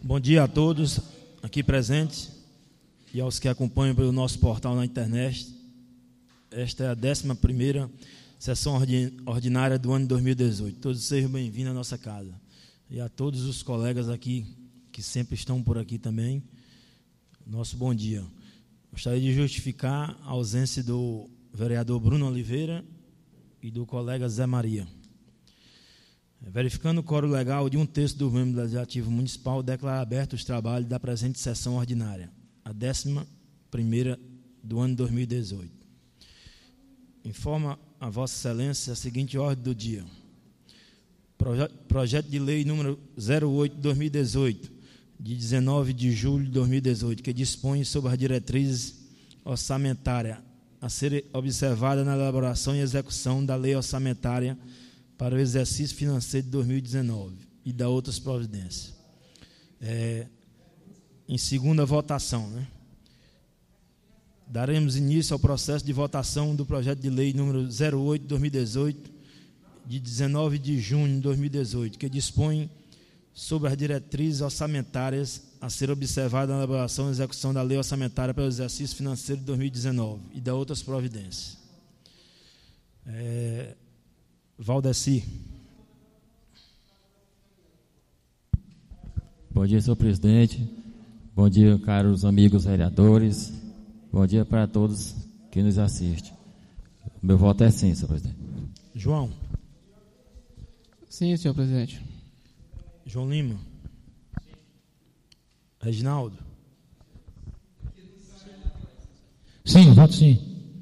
Bom dia a todos aqui presentes e aos que acompanham pelo nosso portal na internet. Esta é a 11ª sessão ordinária do ano de 2018. Todos sejam bem-vindos à nossa casa. E a todos os colegas aqui que sempre estão por aqui também, nosso bom dia. Gostaria de justificar a ausência do vereador Bruno Oliveira e do colega Zé Maria. Verificando o quórum legal de 1/3 dos membros do Legislativo Municipal, declaro aberto os trabalhos da presente sessão ordinária, a 11ª do ano de 2018. Informa a Vossa Excelência a seguinte ordem do dia. Projeto de Lei número 08/2018, de 19 de julho de 2018, que dispõe sobre as diretrizes orçamentárias a ser observada na elaboração e execução da Lei Orçamentária para o exercício financeiro de 2019 e da outras providências. Em segunda votação, daremos início ao processo de votação do projeto de lei número 08/2018, de 19 de junho de 2018, que dispõe sobre as diretrizes orçamentárias a ser observada na elaboração e execução da Lei Orçamentária para o exercício financeiro de 2019 e da outras providências. Valdeci. Bom dia, senhor presidente. Bom dia, caros amigos vereadores. Bom dia para todos que nos assistem. Meu voto é sim, senhor presidente. João. Sim, senhor presidente. João Lima. Reginaldo. Sim, voto sim.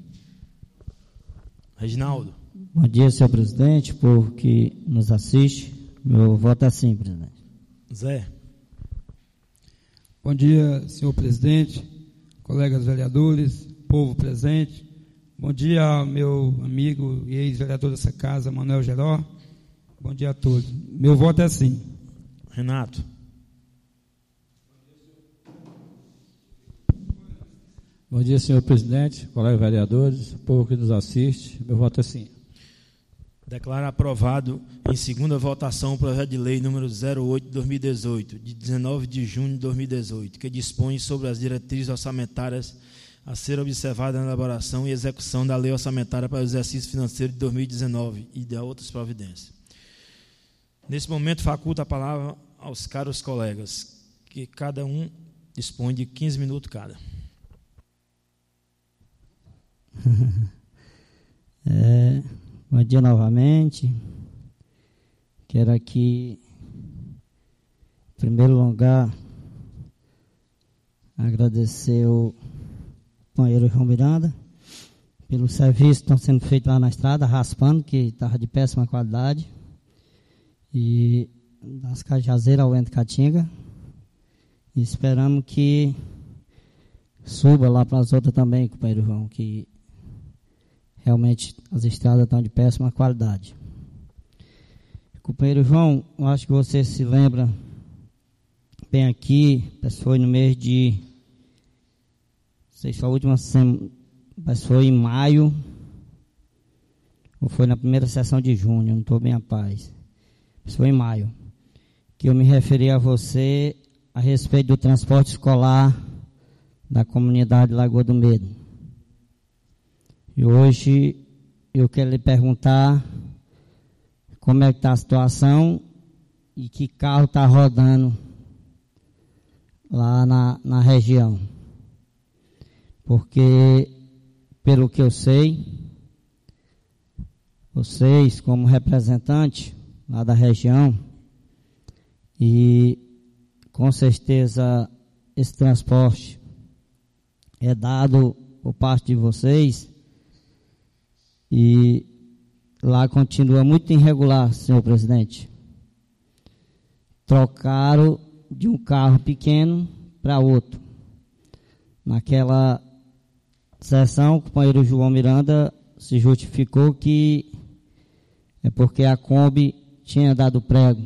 Reginaldo. Bom dia, senhor presidente, povo que nos assiste. Meu voto é sim, presidente. Zé. Bom dia, senhor presidente, colegas vereadores, povo presente. Bom dia ao meu amigo e ex-vereador dessa casa, Manuel Geró. Bom dia a todos. Meu voto é sim. Renato. Bom dia, senhor presidente, colegas vereadores, povo que nos assiste. Meu voto é sim. Declaro aprovado em segunda votação o projeto de lei número 08/2018, de 19 de junho de 2018, que dispõe sobre as diretrizes orçamentárias a ser observada na elaboração e execução da Lei Orçamentária para o exercício financeiro de 2019 e de outras providências. Nesse momento, faculto a palavra aos caros colegas, que cada um dispõe de 15 minutos cada. Bom dia novamente. Quero aqui, em primeiro lugar, agradecer o companheiro João Miranda pelo serviço que estão sendo feito lá na estrada, raspando, que estava de péssima qualidade, e das Cajazeiras ao Ente Catinga. E esperamos que suba lá para as outras também, companheiro João, que realmente as estradas estão de péssima qualidade. Companheiro João, eu acho que você se lembra bem aqui, foi no mês de, não sei se foi a última semana, mas foi em maio, ou foi na primeira sessão de junho, não estou bem a paz. Mas foi em maio, que eu me referi a você a respeito do transporte escolar da comunidade Lagoa do Medo. E hoje eu quero lhe perguntar como é que está a situação e que carro está rodando lá na região. Porque, pelo que eu sei, vocês como representantes lá da região, e com certeza esse transporte é dado por parte de vocês, e lá continua muito irregular, senhor presidente. Trocaram de um carro pequeno para outro. Naquela sessão, o companheiro João Miranda se justificou que é porque a Kombi tinha dado prego.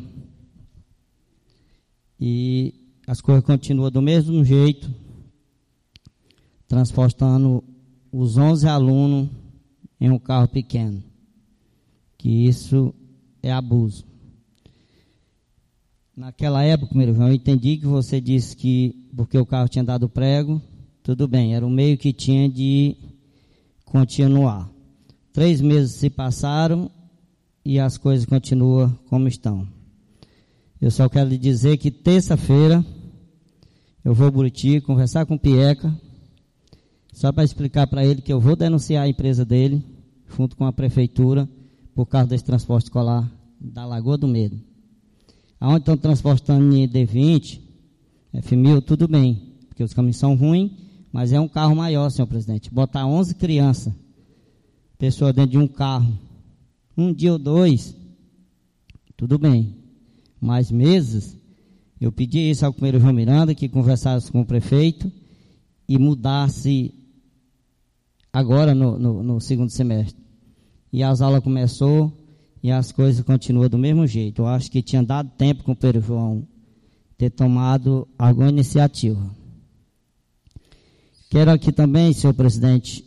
E as coisas continuam do mesmo jeito, transportando os 11 alunos em um carro pequeno, que isso é abuso. naquela época, meu irmão, eu entendi que você disse que porque o carro tinha dado prego, tudo bem, era o meio que tinha de continuar. 3 meses se passaram e as coisas continuam como estão. Eu só quero lhe dizer que terça-feira eu vou a Buriti conversar com o Pieca, só para explicar para ele que eu vou denunciar a empresa dele, junto com a prefeitura, por causa desse transporte escolar da Lagoa do Medo. Aonde estão transportando em D20, F1000, tudo bem, porque os caminhos são ruins, mas é um carro maior, senhor presidente. Botar 11 crianças, pessoas dentro de um carro, um dia ou 2, tudo bem. Mais meses, eu pedi isso ao primeiro João Miranda, que conversasse com o prefeito e mudasse agora no segundo semestre. E as aulas começou e as coisas continuam do mesmo jeito. Eu acho que tinha dado tempo com o Pedro João ter tomado alguma iniciativa. Quero aqui também, senhor presidente,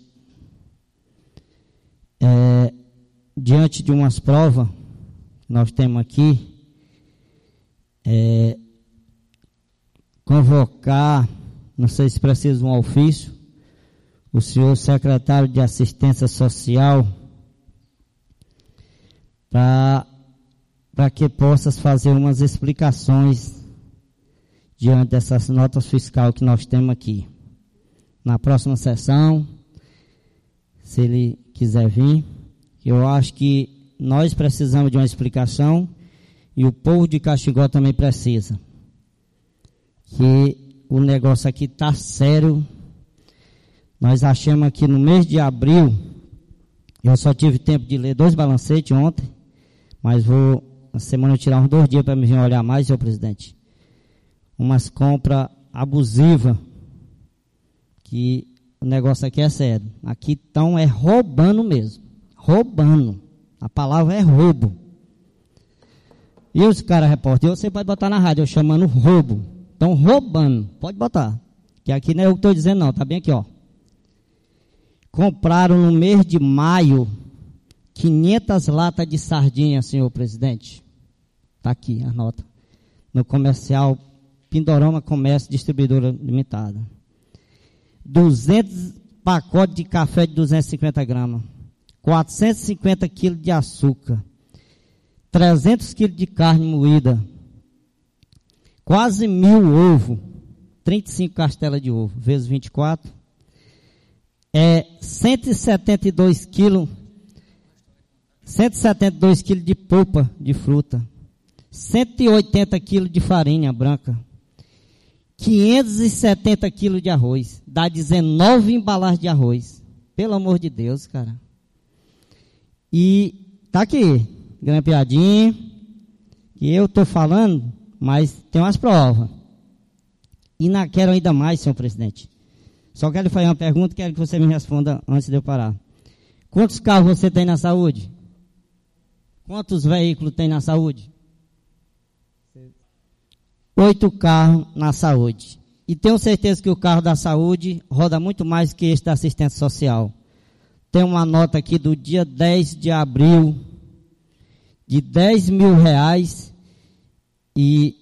diante de umas provas que nós temos aqui, convocar, não sei se precisa de um ofício, o senhor secretário de Assistência Social, para que possas fazer umas explicações diante dessas notas fiscais que nós temos aqui. Na próxima sessão, se ele quiser vir, eu acho que nós precisamos de uma explicação e o povo de Caxingó também precisa. Que o negócio aqui está sério. Nós achamos que no mês de abril, eu só tive tempo de ler 2 balancetes ontem, mas vou, na semana, tirar uns 2 dias para me vir olhar mais, senhor presidente. Umas compras abusivas, que o negócio aqui é sério. Aqui estão roubando mesmo. Roubando. A palavra é roubo. E os caras, repórter, você pode botar na rádio, eu chamando roubo. Estão roubando. Pode botar. Que aqui não é eu que estou dizendo não, tá bem aqui, ó. Compraram no mês de maio 500 latas de sardinha, senhor presidente. Está aqui a nota. No comercial Pindorama Comércio Distribuidora Limitada. 200 pacotes de café de 250 gramas. 450 quilos de açúcar. 300 quilos de carne moída. Quase 1000 ovos. 35 castelas de ovo. Vezes 24. 172 quilos. 172 quilos de polpa de fruta, 180 quilos de farinha branca, 570 quilos de arroz, dá 19 embalagens de arroz. Pelo amor de Deus, cara. E tá aqui, grampeadinho, que eu tô falando, mas tem umas provas. E não quero ainda mais, senhor presidente. Só quero fazer uma pergunta, quero que você me responda antes de eu parar. Quantos carros você tem na saúde? Quantos veículos tem na saúde? 8 carros na saúde. E tenho certeza que o carro da saúde roda muito mais que esse da assistência social. Tem uma nota aqui do dia 10 de abril de R$10.003 e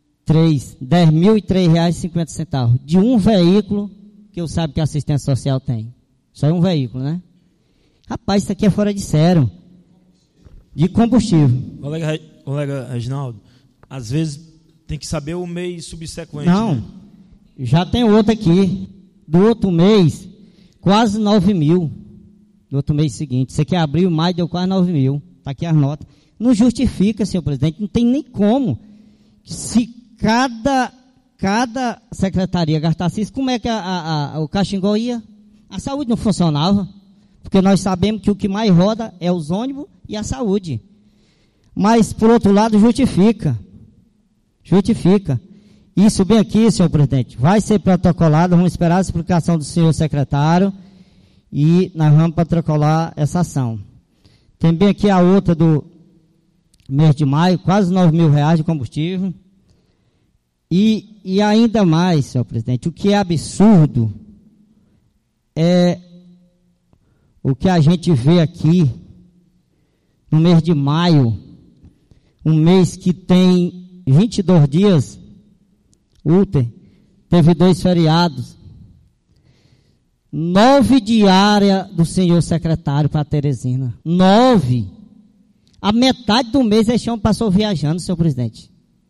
R$10.003,50 de um veículo que eu sabe que a assistência social tem. Só um veículo, né? Rapaz, isso aqui é fora de sério. De combustível. Colega Reginaldo, às vezes tem que saber o mês subsequente. Não, né? Já tem outro aqui. Do outro mês, quase 9.000. Do outro mês seguinte. Você quer abrir maio, deu quase 9.000. Está aqui as notas. Não justifica, senhor presidente, não tem nem como. Se cada secretaria gastasse isso, como é que o Caxingó ia? A saúde não funcionava. Porque nós sabemos que o que mais roda é os ônibus e a saúde. Mas, por outro lado, justifica. Justifica. Isso bem aqui, senhor presidente, vai ser protocolado, vamos esperar a explicação do senhor secretário e nós vamos protocolar essa ação. Tem bem aqui a outra do mês de maio, quase R$9.000 de combustível. E ainda mais, senhor presidente, o que é absurdo é o que a gente vê aqui no mês de maio, um mês que tem 22 dias úteis, teve 2 feriados, 9 diárias do senhor secretário para Teresina. 9. A metade do mês esse homem passou viajando, senhor presidente.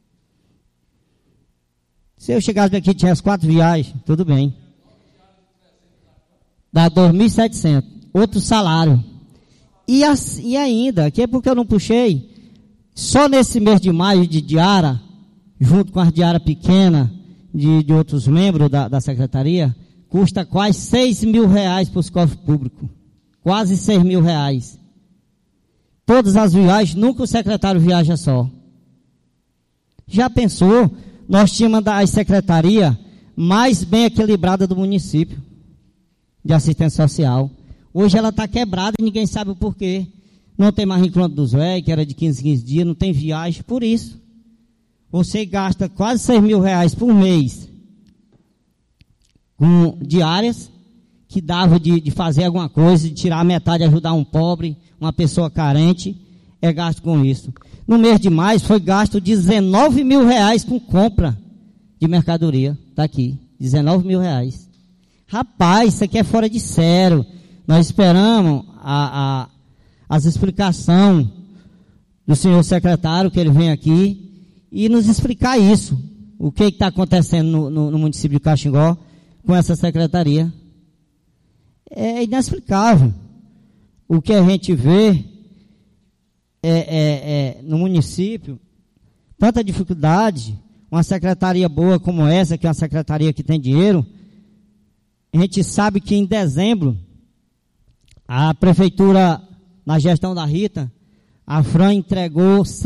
Se eu chegasse aqui e tivesse 4 viagens, tudo bem. Dá 2.700. Outro salário. E ainda, aqui é porque eu não puxei, só nesse mês de maio de diária, junto com as diárias pequenas de outros membros da secretaria, custa quase 6 mil reais para os cofres públicos. Quase 6 mil reais. Todas as viagens, nunca o secretário viaja só. Já pensou? Nós tínhamos a secretaria mais bem equilibrada do município de assistência social. Hoje ela está quebrada e ninguém sabe o porquê. Não tem mais encontro dos velhos, que era de 15 dias, não tem viagem, por isso. Você gasta quase 6 mil reais por mês com diárias, que dava de fazer alguma coisa, de tirar a metade, ajudar um pobre, uma pessoa carente, é gasto com isso. No mês de maio foi gasto 19 mil reais com compra de mercadoria. Está aqui, 19 mil reais. Rapaz, isso aqui é fora de sério. Nós esperamos as explicações do senhor secretário, que ele vem aqui, e nos explicar isso. O que está acontecendo no município de Caxingó com essa secretaria. É inexplicável. O que a gente vê no município, tanta dificuldade, uma secretaria boa como essa, que é uma secretaria que tem dinheiro. A gente sabe que em dezembro, a prefeitura, na gestão da Rita, a Fran entregou R$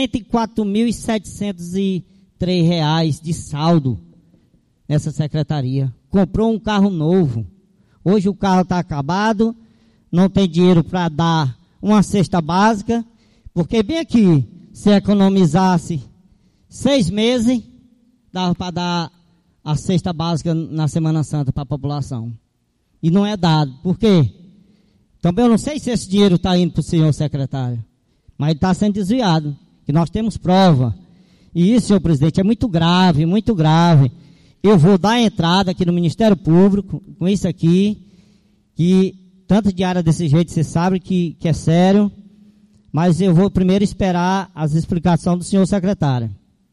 64.703 de saldo nessa secretaria. Comprou um carro novo. Hoje o carro está acabado, não tem dinheiro para dar uma cesta básica, porque bem aqui, se economizasse 6 meses, dava para dar a cesta básica na Semana Santa para a população. E não é dado. Por quê? Também eu não sei se esse dinheiro está indo para o senhor secretário, mas ele está sendo desviado, que nós temos prova. E isso, senhor presidente, é muito grave, muito grave. Eu vou dar entrada aqui no Ministério Público, com isso aqui, que tanta diária desse jeito, você sabe que é sério, mas eu vou primeiro esperar as explicações do senhor secretário.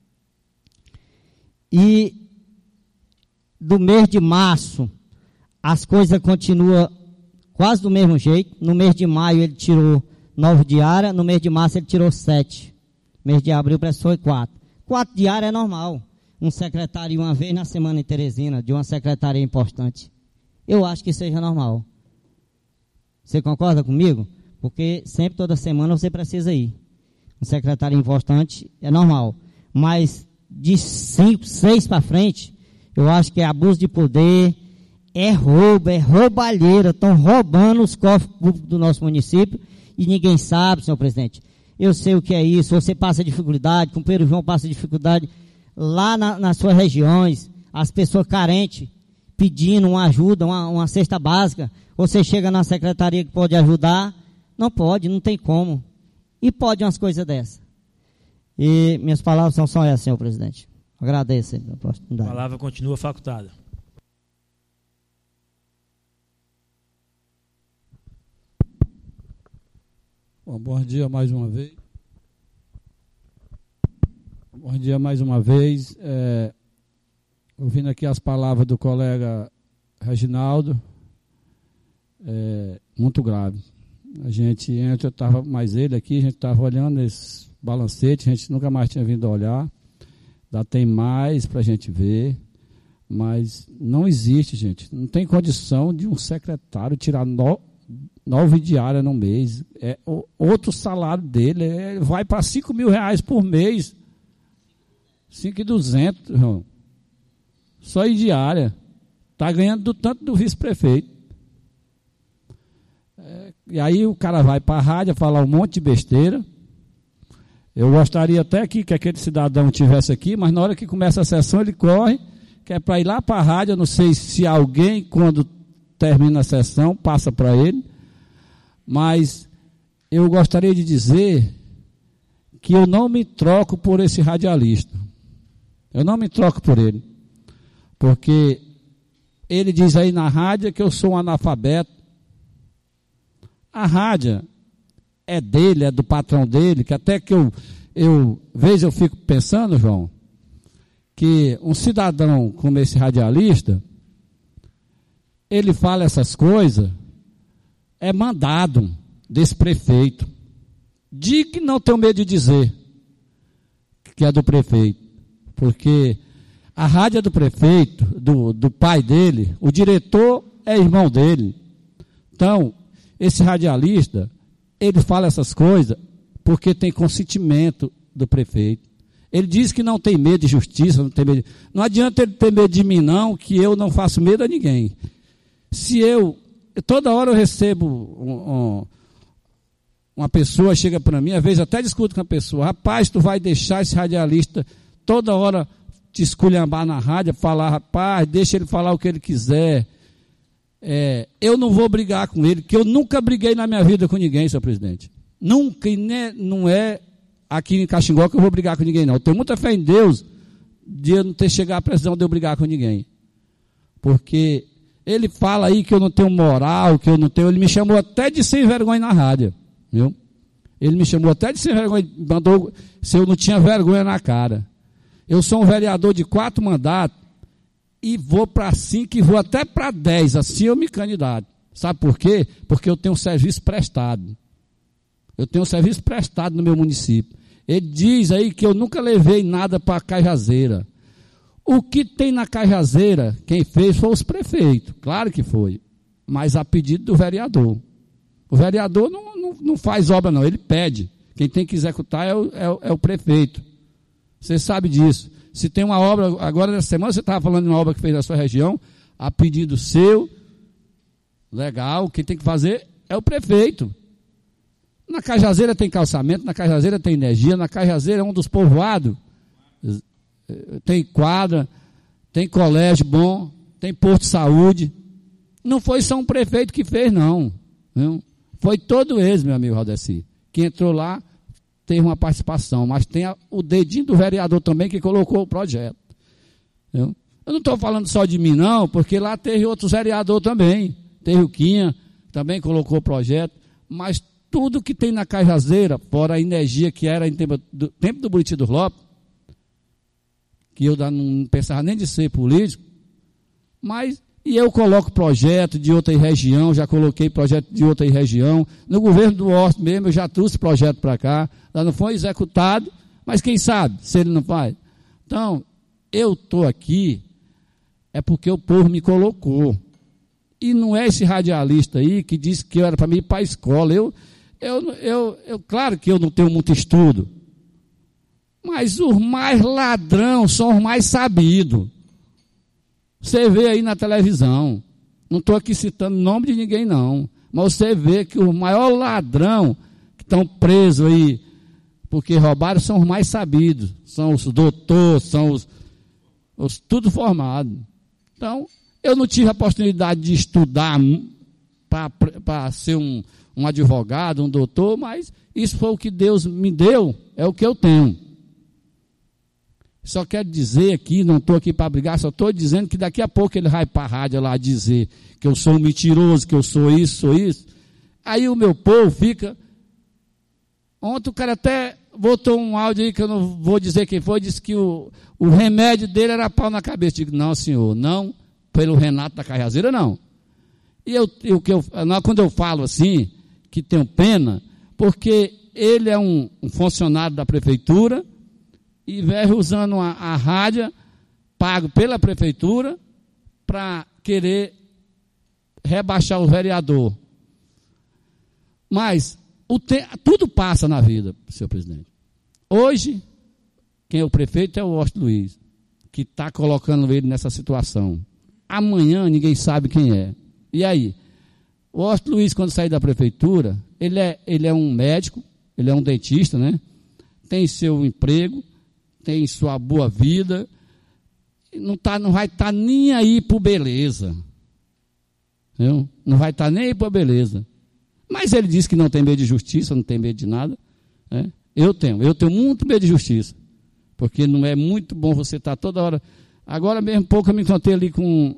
E do mês de março, as coisas continuam quase do mesmo jeito. No mês de maio ele tirou 9 diárias, no mês de março ele tirou 7. No mês de abril parece que foi 4. 4 diárias é normal. Um secretário uma vez na semana em Teresina, de uma secretaria importante. Eu acho que seja normal. Você concorda comigo? Porque sempre, toda semana, você precisa ir. Um secretário importante é normal. Mas de 5, 6 para frente, eu acho que é abuso de poder, é roubo, é roubalheira. Estão roubando os cofres públicos do nosso município e ninguém sabe, senhor presidente. Eu sei o que é isso. Você passa dificuldade, o companheiro João passa dificuldade lá nas suas regiões, as pessoas carentes pedindo uma ajuda, uma cesta básica. Você chega na secretaria que pode ajudar, não pode, não tem como. E pode umas coisas dessas. E minhas palavras são só essas, senhor presidente. Agradeço a oportunidade. A palavra continua facultada. Bom dia mais uma vez. Bom dia mais uma vez. Ouvindo aqui as palavras do colega Reginaldo, muito grave. A gente, antes eu estava mais ele aqui, a gente estava olhando esse balancete, a gente nunca mais tinha vindo olhar. Ainda tem mais para a gente ver, mas não existe, gente. Não tem condição de um secretário tirar 9 diárias no mês. Outro salário dele vai para 5 mil reais por mês. 5.200, irmão. Só em diária. Está ganhando do tanto do vice-prefeito. E aí o cara vai para a rádio falar um monte de besteira. Eu gostaria até que aquele cidadão estivesse aqui, mas na hora que começa a sessão ele corre, que é para ir lá para a rádio. Eu não sei se alguém, quando termina a sessão, passa para ele. Mas eu gostaria de dizer que eu não me troco por esse radialista. Eu não me troco por ele. Porque ele diz aí na rádio que eu sou um analfabeto. A rádio é dele, é do patrão dele, que até que eu fico pensando, João, que um cidadão como esse radialista, ele fala essas coisas, é mandado desse prefeito. De que não tenho medo de dizer que é do prefeito, porque a rádio é do prefeito, do pai dele, o diretor é irmão dele. Então, esse radialista, ele fala essas coisas porque tem consentimento do prefeito. Ele diz que não tem medo de justiça, não tem medo. Não adianta ele ter medo de mim, não, que eu não faço medo a ninguém. Se toda hora eu recebo uma pessoa chega para mim, às vezes até discuto com a pessoa, rapaz, tu vai deixar esse radialista toda hora te esculhambar na rádio, falar, rapaz, deixa ele falar o que ele quiser. Eu não vou brigar com ele, que eu nunca briguei na minha vida com ninguém, senhor presidente. Nunca, e não é aqui em Caxingó que eu vou brigar com ninguém, não. Eu tenho muita fé em Deus de eu não ter chegado à precisão de eu brigar com ninguém. Porque ele fala aí que eu não tenho moral, que eu não tenho. Ele me chamou até de sem vergonha na rádio. Viu? Ele me chamou até de sem vergonha, mandou se eu não tinha vergonha na cara. Eu sou um vereador de 4 mandatos e vou para 5 e vou até para 10, assim eu me candidato. Sabe por quê? Porque eu tenho um serviço prestado. Eu tenho um serviço prestado no meu município. Ele diz aí que eu nunca levei nada para a Cajazeira. O que tem na Cajazeira, quem fez foi os prefeitos, claro que foi, mas a pedido do vereador. O vereador não faz obra não, ele pede. Quem tem que executar é o prefeito. Você sabe disso. Se tem uma obra, agora nessa semana você estava falando de uma obra que fez na sua região, a pedido seu, legal, quem tem que fazer é o prefeito. Na Cajazeira tem calçamento, na Cajazeira tem energia, na Cajazeira é um dos povoados, tem quadra, tem colégio bom, tem posto de saúde. Não foi só um prefeito que fez, não. Viu? Foi todo eles, meu amigo Rodeci, que entrou lá, teve uma participação, mas tem o dedinho do vereador também que colocou o projeto. Viu? Eu não estou falando só de mim, não, porque lá teve outros vereadores também. Teve o Quinha, também colocou o projeto, mas tudo que tem na Cajazeira, fora a energia que era em tempo do Buriti dos Lopes, que eu não pensava nem de ser político, mas e eu coloco projeto de outra região, já coloquei projeto de outra região, no governo do Horto mesmo eu já trouxe projeto para cá, já não foi executado, mas quem sabe se ele não faz. Então, eu estou aqui, é porque o povo me colocou, e não é esse radialista aí que disse que eu era para mim ir para a escola, claro que eu não tenho muito estudo, mas os mais ladrão são os mais sabidos. Você vê aí na televisão, não estou aqui citando o nome de ninguém não, mas você vê que o maior ladrão que estão presos aí, porque roubaram, são os mais sabidos, são os doutores, são os tudo formados. Então, eu não tive a oportunidade de estudar para ser um advogado, um doutor, mas isso foi o que Deus me deu, é o que eu tenho. Só quero dizer aqui, não estou aqui para brigar, só estou dizendo que daqui a pouco ele vai para a rádio lá dizer que eu sou um mentiroso, que eu sou isso, sou isso. Aí o meu povo fica... Ontem o cara até botou um áudio aí que eu não vou dizer quem foi, disse que o remédio dele era pau na cabeça. Eu digo, não senhor, não pelo Renato da Cajazeira, não. E quando eu falo assim, que tenho pena, porque ele é um funcionário da prefeitura, e veio usando a rádio, pago pela prefeitura, para querer rebaixar o vereador. Mas tudo passa na vida, senhor presidente. Hoje, quem é o prefeito é o Horto Luiz, que está colocando ele nessa situação. Amanhã ninguém sabe quem é. E aí? O Horto Luiz, quando sair da prefeitura, ele é um médico, ele é um dentista, né? Tem seu emprego, tem sua boa vida, não vai estar nem aí por beleza. Viu? Não vai estar nem aí por beleza. Mas ele diz que não tem medo de justiça, não tem medo de nada. Né? Eu tenho muito medo de justiça, porque não é muito bom você estar toda hora. Agora mesmo pouco eu me encontrei ali com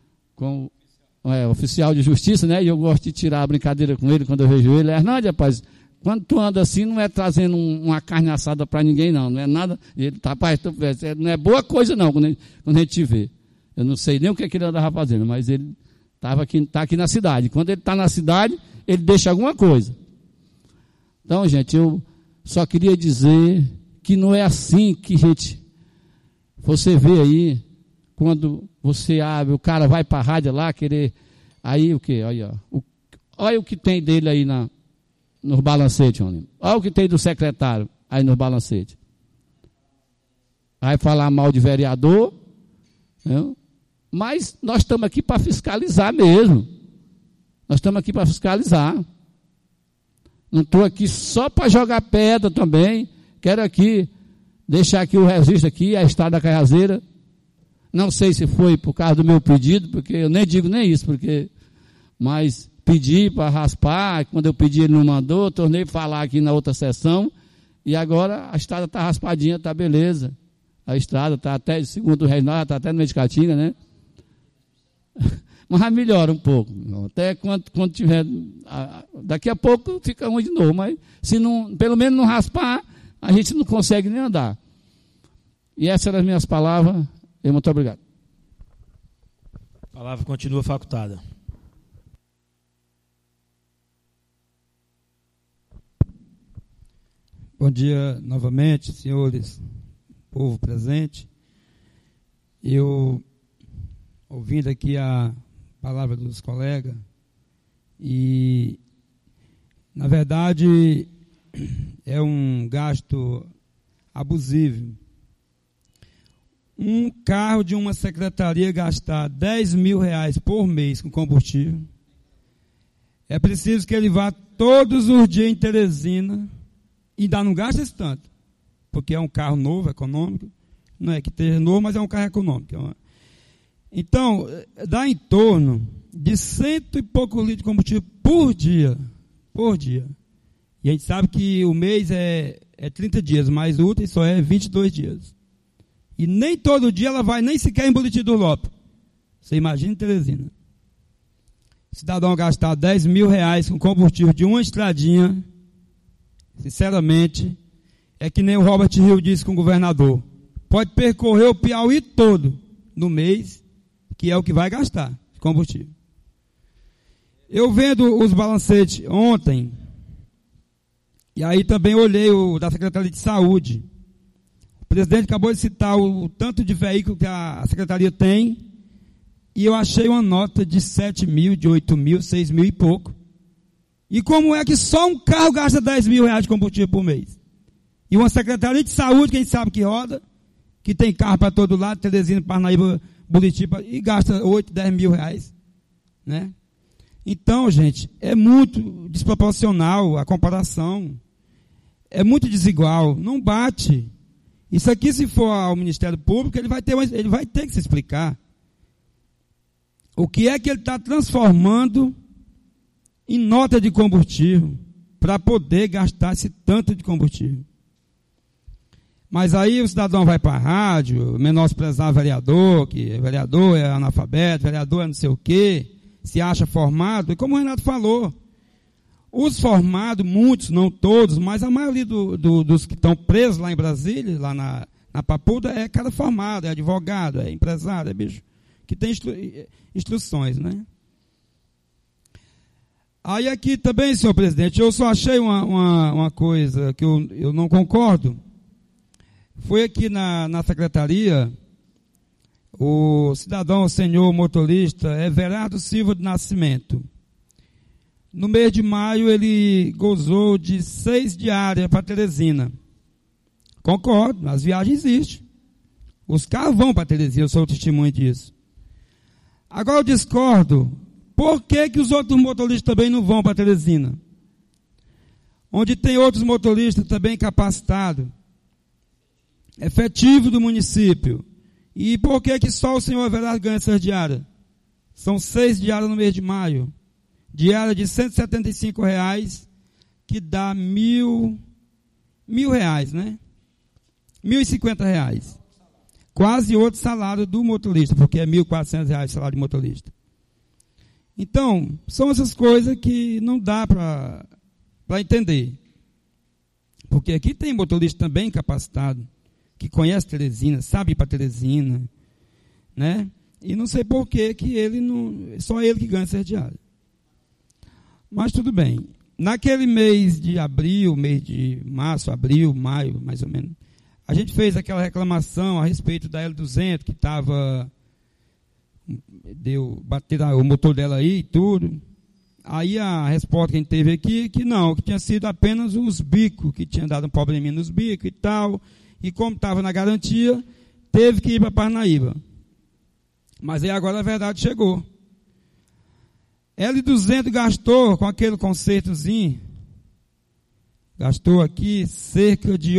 oficial de justiça, né? E eu gosto de tirar a brincadeira com ele quando eu vejo ele. Hernandes, rapaz, quando tu anda assim, não é trazendo uma carne assada para ninguém, não é nada. Ele, rapaz, não é boa coisa, não, quando a gente te vê. Eu não sei nem o que ele andava fazendo, mas ele está aqui na cidade. Quando ele está na cidade, ele deixa alguma coisa. Então, gente, eu só queria dizer que não é assim que você vê aí, quando você abre, o cara vai para a rádio lá querer, aí o quê? Olha o que tem dele aí nos balancetes, olha o que tem do secretário aí nos balancetes. Vai falar mal de vereador, né? Mas nós estamos aqui para fiscalizar mesmo. Nós estamos aqui para fiscalizar. Não estou aqui só para jogar pedra também. Quero aqui, deixar aqui o registro aqui, a Estrada da Caiazeira. Não sei se foi por causa do meu pedido, porque eu nem digo nem isso, mas pedi para raspar, quando eu pedi ele não mandou, tornei falar aqui na outra sessão, e agora a estrada está raspadinha, está beleza. A estrada está até, segundo o Reinaldo, está até no meio de Caatinga, né? Mas melhora um pouco. Até quando tiver. Daqui a pouco fica ruim de novo. Mas se não, pelo menos não raspar, a gente não consegue nem andar. E essas eram as minhas palavras. Muito obrigado. A palavra continua facultada. Bom dia novamente, senhores, povo presente. Eu, ouvindo aqui a palavra dos colegas, e, na verdade, é um gasto abusivo. Um carro de uma secretaria gastar R$10.000 por mês com combustível, é preciso que ele vá todos os dias em Teresina, e ainda não gasta esse tanto, porque é um carro novo, econômico, não é que esteja novo, mas é um carro econômico. Então, dá em torno de 100 e poucos litros de combustível por dia. E a gente sabe que o mês é 30 dias, mais úteis só é 22 dias. E nem todo dia ela vai nem sequer em Buriti do Lopes. Você imagina em Teresina. Cidadão gastar R$10.000 com combustível de uma estradinha, sinceramente, é que nem o Robert Hill disse com o governador. Pode percorrer o Piauí todo no mês, que é o que vai gastar de combustível. Eu vendo os balancetes ontem, e aí também olhei o da Secretaria de Saúde. O presidente acabou de citar o tanto de veículo que a Secretaria tem, e eu achei uma nota de 7 mil, de 8 mil, 6 mil e pouco. E como é que só um carro gasta R$10.000 de combustível por mês? E uma Secretaria de Saúde, que a gente sabe que roda, que tem carro para todo lado, Teresina, Parnaíba, Buriti, e gasta 8, R$10.000, né? Então, gente, é muito desproporcional a comparação. É muito desigual, não bate. Isso aqui, se for ao Ministério Público, ele vai ter que se explicar. O que é que ele está transformando em nota de combustível para poder gastar esse tanto de combustível? Mas aí o cidadão vai para a rádio, menosprezar o vereador, que vereador é analfabeto, vereador é não sei o quê, se acha formado. E como o Renato falou, os formados, muitos, não todos, mas a maioria dos que estão presos lá em Brasília, lá na Papuda, é cara formado, é advogado, é empresário, é bicho, que tem instruções, né? Aí aqui também, senhor presidente, eu só achei uma coisa que eu não concordo. Foi aqui na secretaria, o cidadão, o senhor motorista, Everardo Silva de Nascimento. No mês de maio, ele gozou de 6 diárias para Teresina. Concordo, as viagens existem. Os carros vão para Teresina, eu sou testemunha disso. Agora eu discordo. Por que os outros motoristas também não vão para Teresina? Onde tem outros motoristas também capacitados, efetivo do município. E por que só o senhor Everardo ganha essas diárias? São 6 diárias no mês de maio. Diária de R$175, que dá R$ R$1.000, né? R$1.050. Quase outro salário do motorista, porque é R$1.400 o salário de motorista. Então, são essas coisas que não dá para entender. Porque aqui tem motorista também capacitado, que conhece Teresina, sabe ir para Teresina, né? E não sei por que ele não, só ele que ganha essa diária. Mas tudo bem. Naquele mês de abril, mês de março, abril, maio, mais ou menos, a gente fez aquela reclamação a respeito da L200, que bateram o motor dela aí e tudo. Aí a resposta que a gente teve aqui, que não, que tinha sido apenas os bicos, que tinha dado um probleminha nos bicos e tal, e como estava na garantia, teve que ir para Parnaíba. Mas aí agora a verdade chegou. L200 gastou com aquele consertozinho, gastou aqui cerca de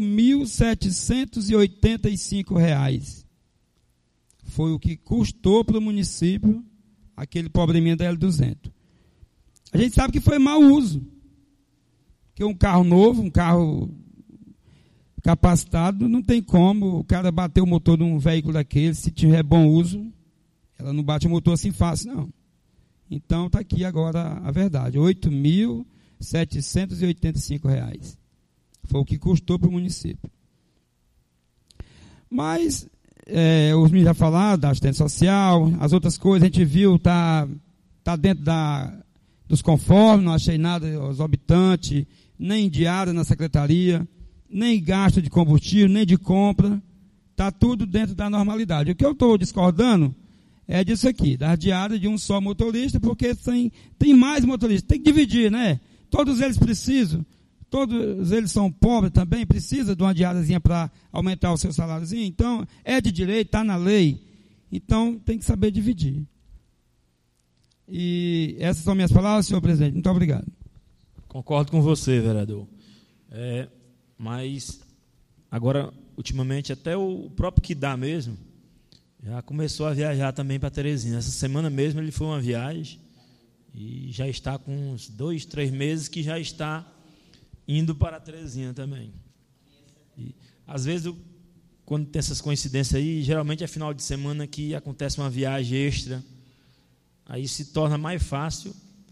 R$8.785. Foi o que custou para o município aquele probleminha da L200. A gente sabe que foi mau uso. Porque um carro novo, um carro capacitado, não tem como o cara bater o motor de um veículo daquele, se tiver bom uso, ela não bate o motor assim fácil, não. Então está aqui agora a verdade, R$8.785. Foi o que custou para o município. Mas, os meninos já falaram da assistência social, as outras coisas a gente viu, está dentro dos conformes, não achei nada exorbitante, nem diária na secretaria, nem gasto de combustível, nem de compra, está tudo dentro da normalidade. O que eu estou discordando é disso aqui, das diárias de um só motorista, porque tem mais motoristas, tem que dividir, né? Todos eles precisam, todos eles são pobres também, precisa de uma diáriazinha para aumentar o seu saláriozinho, então é de direito, está na lei, então tem que saber dividir. E essas são minhas palavras, senhor presidente, muito obrigado. Concordo com você, vereador. Mas agora, ultimamente, até o próprio Kidá mesmo já começou a viajar também para Teresina. Essa semana mesmo ele foi uma viagem e já está com uns 2, 3 meses que já está indo para Teresina também. E, às vezes, quando tem essas coincidências aí, geralmente é final de semana que acontece uma viagem extra, aí se torna mais fácil.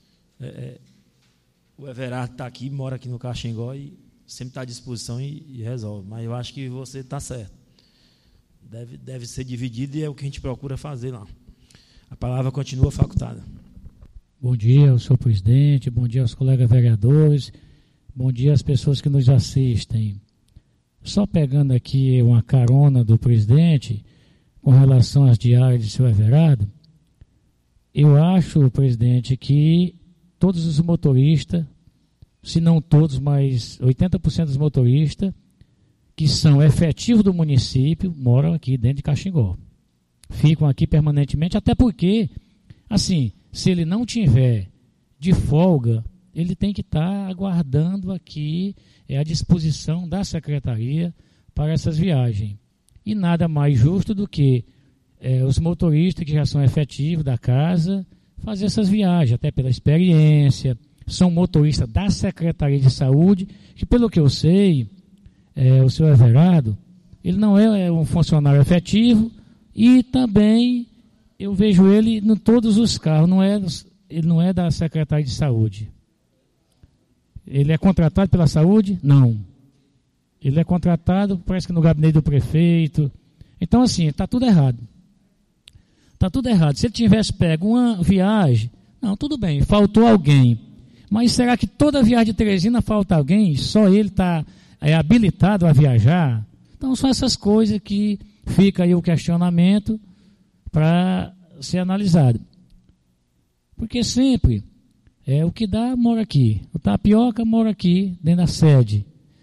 O Everardo está aqui, mora aqui no Caxingó e sempre está à disposição e resolve. Mas eu acho que você está certo. Deve ser dividido e é o que a gente procura fazer lá. A palavra continua facultada. Bom dia ao senhor presidente, bom dia aos colegas vereadores, bom dia às pessoas que nos assistem. Só pegando aqui uma carona do presidente com relação às diárias de seu Everardo, eu acho, presidente, que todos os motoristas, se não todos, mas 80% dos motoristas que são efetivos do município moram aqui dentro de Caxingó. Ficam aqui permanentemente, até porque, assim, se ele não tiver de folga, ele tem que estar aguardando aqui a disposição da secretaria para essas viagens. E nada mais justo do que os motoristas que já são efetivos da casa fazer essas viagens, até pela experiência. São motoristas da Secretaria de Saúde, que pelo que eu sei, o senhor Everardo, ele não é um funcionário efetivo e também eu vejo ele em todos os carros, ele não é da Secretaria de Saúde. Ele é contratado pela saúde? Não. Ele é contratado, parece que no gabinete do prefeito. Então, assim, está tudo errado. Está tudo errado. Se ele tivesse pego uma viagem, não, tudo bem, faltou alguém. Mas será que toda viagem de Teresina falta alguém? Só ele está habilitado a viajar? Então, são essas coisas que fica aí o questionamento para ser analisado. Porque sempre, o que dá mora aqui. O Tapioca mora aqui, dentro da sede.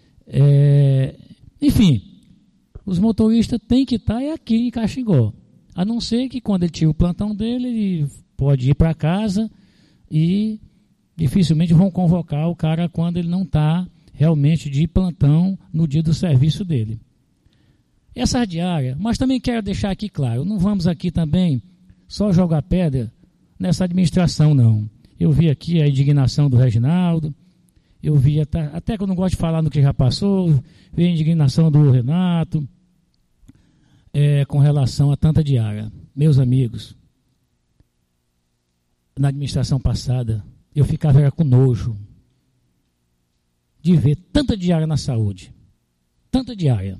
Enfim, os motoristas têm que estar aqui em Caxingó. A não ser que quando ele tira o plantão dele, ele pode ir para casa e dificilmente vão convocar o cara quando ele não está realmente de plantão no dia do serviço dele. Essa diária, mas também quero deixar aqui claro, não vamos aqui também só jogar pedra nessa administração, não. Eu vi aqui a indignação do Reginaldo, eu vi, até que eu não gosto de falar no que já passou, vi a indignação do Renato com relação a tanta diária. Meus amigos, na administração passada, eu ficava com nojo de ver tanta diária na saúde. Tanta diária.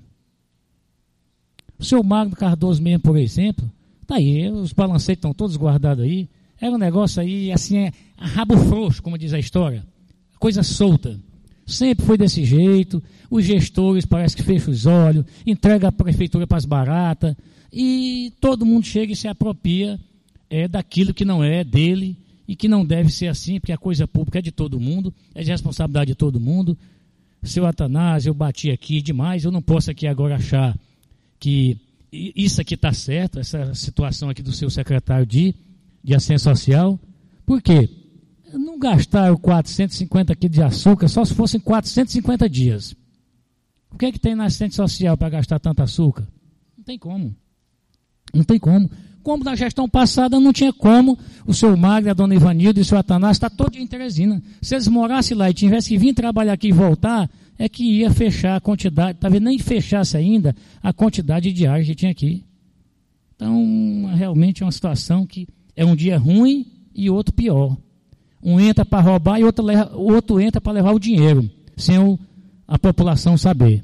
O seu Magno Cardoso mesmo, por exemplo, está aí, os balancetes estão todos guardados aí. Era um negócio aí, assim, rabo frouxo, como diz a história. Coisa solta. Sempre foi desse jeito. Os gestores parece que fecham os olhos, entrega a prefeitura para as baratas, e todo mundo chega e se apropria daquilo que não é dele e que não deve ser assim, porque a coisa pública é de todo mundo, é de responsabilidade de todo mundo. Seu Atanásio, eu bati aqui demais, eu não posso aqui agora achar que isso aqui está certo, essa situação aqui do seu secretário de Assistência Social. Por quê? Não gastaram 450 quilos de açúcar só se fossem 450 dias. O que é que tem na assistência social para gastar tanto açúcar? Não tem como. Não tem como. Como na gestão passada não tinha como o seu Magno, a dona Ivanilda e o seu Atanásio está todo dia em Teresina. Se eles morassem lá e tivessem que vir trabalhar aqui e voltar, é que ia fechar a quantidade, talvez nem fechasse ainda a quantidade de diários que tinha aqui. Então, realmente é uma situação que é um dia ruim e outro pior. Um entra para roubar e o outro entra para levar o dinheiro, sem a população saber.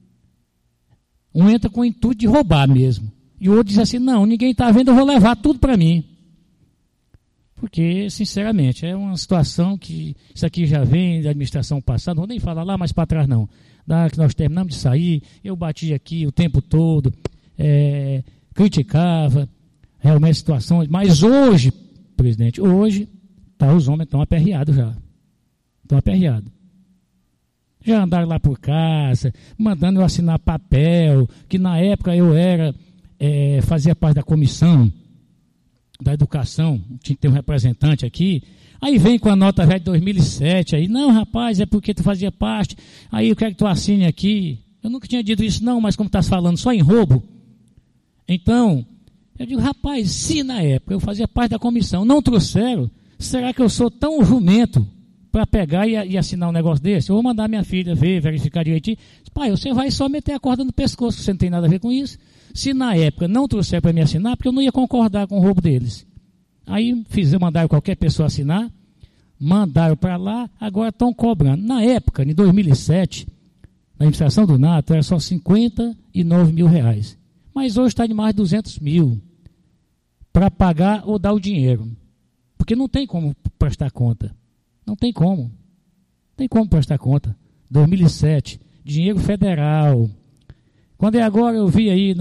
Um entra com o intuito de roubar mesmo. E o outro diz assim, não, ninguém está vendo, eu vou levar tudo para mim. Porque, sinceramente, é uma situação que isso aqui já vem da administração passada, não vou nem falar lá mais para trás não. Da que nós terminamos de sair, eu bati aqui o tempo todo, criticava, realmente a situação, mas hoje, presidente, hoje, os homens estão aperreados já. Estão aperreados. Já andaram lá por casa, mandando eu assinar papel, que na época eu fazia parte da comissão da educação, tinha que ter um representante aqui. Aí vem com a nota velha de 2007, aí, não rapaz, é porque tu fazia parte, aí eu quero que tu assine aqui. Eu nunca tinha dito isso não, mas como estás falando só em roubo, então, eu digo, rapaz, se na época eu fazia parte da comissão, não trouxeram, será que eu sou tão jumento para pegar e assinar um negócio desse? Eu vou mandar minha filha ver, verificar direitinho. Pai, você vai só meter a corda no pescoço, você não tem nada a ver com isso. Se na época não trouxer para me assinar, porque eu não ia concordar com o roubo deles. Aí mandaram qualquer pessoa assinar, mandaram para lá, agora estão cobrando. Na época, em 2007, na administração do Nato, era só 59 mil reais. Mas hoje está de mais de 200 mil para pagar ou dar o dinheiro. Porque não tem como prestar conta. Não tem como. Não tem como prestar conta. 2007, dinheiro federal. Quando agora eu vi aí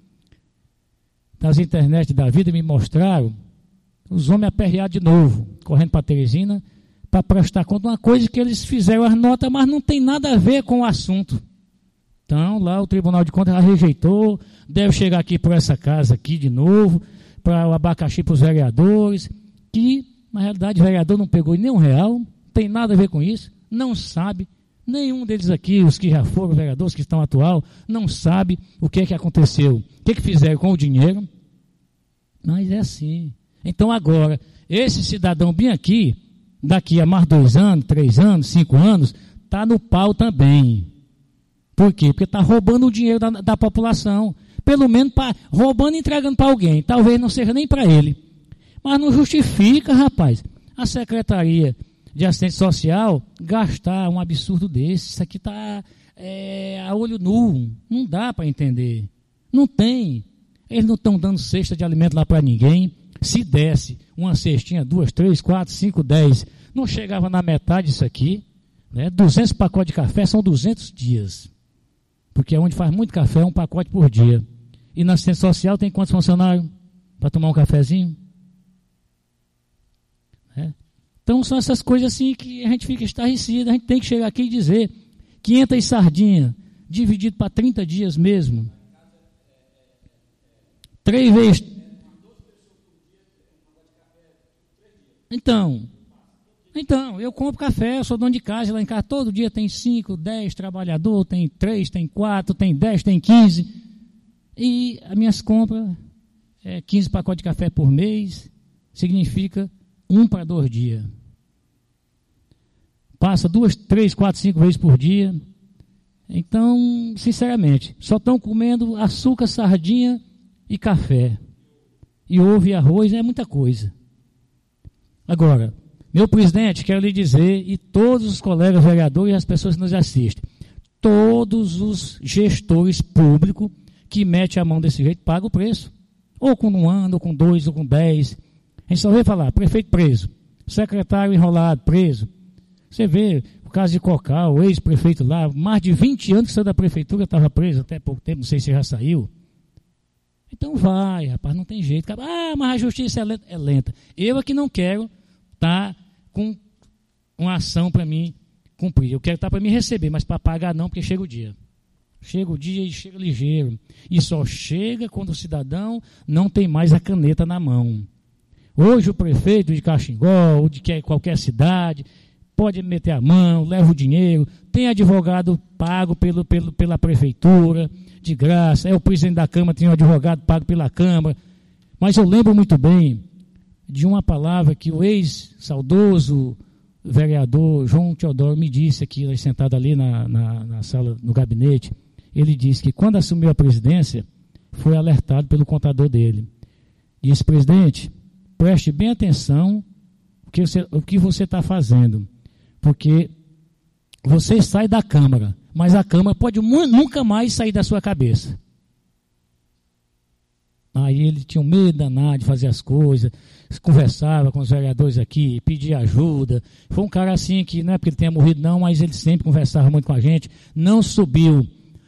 nas internet da vida, me mostraram os homens aperreados de novo, correndo para Teresina, para prestar conta de uma coisa que eles fizeram as notas, mas não tem nada a ver com o assunto. Então, lá o Tribunal de Contas já rejeitou, deve chegar aqui por essa casa aqui de novo, para o abacaxi para os vereadores, que, na realidade, o vereador não pegou nem R$1, não tem nada a ver com isso, não sabe. Nenhum deles aqui, os que já foram vereadores, que estão atual, não sabe o que é que aconteceu, o que é que fizeram com o dinheiro. Mas é assim. Então agora, esse cidadão bem aqui, daqui a mais 2 anos, 3 anos, 5 anos, está no pau também. Por quê? Porque está roubando o dinheiro da população. Pelo menos roubando e entregando para alguém. Talvez não seja nem para ele. Mas não justifica, rapaz, a Secretaria de Assistência Social gastar um absurdo desse. Isso aqui está a olho nu. Não dá para entender. Não tem. Eles não estão dando cesta de alimento lá para ninguém. Se desse uma cestinha, 2, 3, 4, 5, 10, não chegava na metade disso aqui. Né? 200 pacotes de café são 200 dias. Porque onde faz muito café é um pacote por dia. E na assistência social tem quantos funcionários para tomar um cafezinho? Então são essas coisas assim que a gente fica estarrecido, a gente tem que chegar aqui e dizer 500 sardinhas, dividido para 30 dias mesmo. 3 vezes. Então, eu compro café, eu sou dono de casa, lá em casa todo dia tem 5, 10 trabalhadores, tem 3, tem 4, tem 10, tem 15. E as minhas compras, 15 pacotes de café por mês, significa 1 para 2 dias. passa 2, 3, 4, 5 vezes por dia. Então, sinceramente, só estão comendo açúcar, sardinha e café. E ovo e arroz, é muita coisa. Agora, meu presidente, quero lhe dizer, e todos os colegas vereadores e as pessoas que nos assistem, todos os gestores públicos que metem a mão desse jeito pagam o preço. Ou com 1 ano, ou com 2, ou com 10. A gente só vê falar, prefeito preso, secretário enrolado, preso. Você vê o caso de Cocal, o ex-prefeito lá, mais de 20 anos que saiu da prefeitura, estava preso até pouco tempo, não sei se já saiu. Então vai, rapaz, não tem jeito. Ah, mas a justiça é lenta. Eu é que não quero estar com uma ação para mim cumprir. Eu quero estar para me receber, mas para pagar não, porque chega o dia. Chega o dia e chega ligeiro. E só chega quando o cidadão não tem mais a caneta na mão. Hoje o prefeito de Caxingó, ou de qualquer cidade, pode meter a mão, leva o dinheiro, tem advogado pago pela prefeitura, de graça, é o presidente da Câmara, tem um advogado pago pela Câmara. Mas eu lembro muito bem de uma palavra que o ex-saudoso vereador João Teodoro me disse aqui, sentado ali na sala, no gabinete. Ele disse que quando assumiu a presidência, foi alertado pelo contador dele. Disse, presidente, preste bem atenção o que você está fazendo, porque você sai da Câmara, mas a Câmara pode nunca mais sair da sua cabeça. Aí ele tinha um medo danado de fazer as coisas, conversava com os vereadores aqui, pedia ajuda. Foi um cara assim que, não é porque ele tenha morrido não, mas ele sempre conversava muito com a gente, não subiu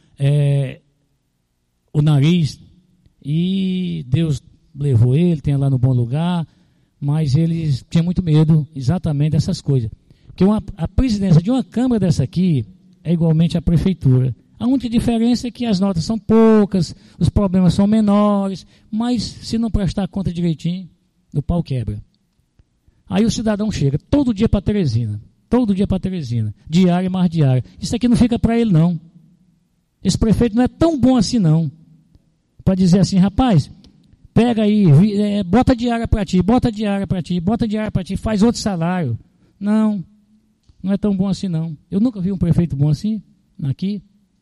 o nariz, e Deus levou ele, tem lá no bom lugar, mas ele tinha muito medo exatamente dessas coisas. Porque a presidência de uma Câmara dessa aqui é igualmente a prefeitura. A única diferença é que as notas são poucas, os problemas são menores, mas se não prestar conta direitinho, o pau quebra. Aí o cidadão chega todo dia para Teresina, diária mais diária. Isso aqui não fica para ele não. Esse prefeito não é tão bom assim não. Para dizer assim, rapaz, pega aí, bota diária para ti, faz outro salário. Não é tão bom assim não. Eu nunca vi um prefeito bom assim, aqui.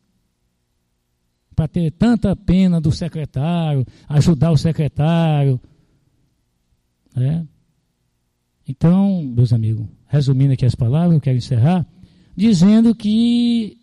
Para ter tanta pena do secretário, ajudar o secretário. Então, meus amigos, resumindo aqui as palavras, eu quero encerrar, dizendo que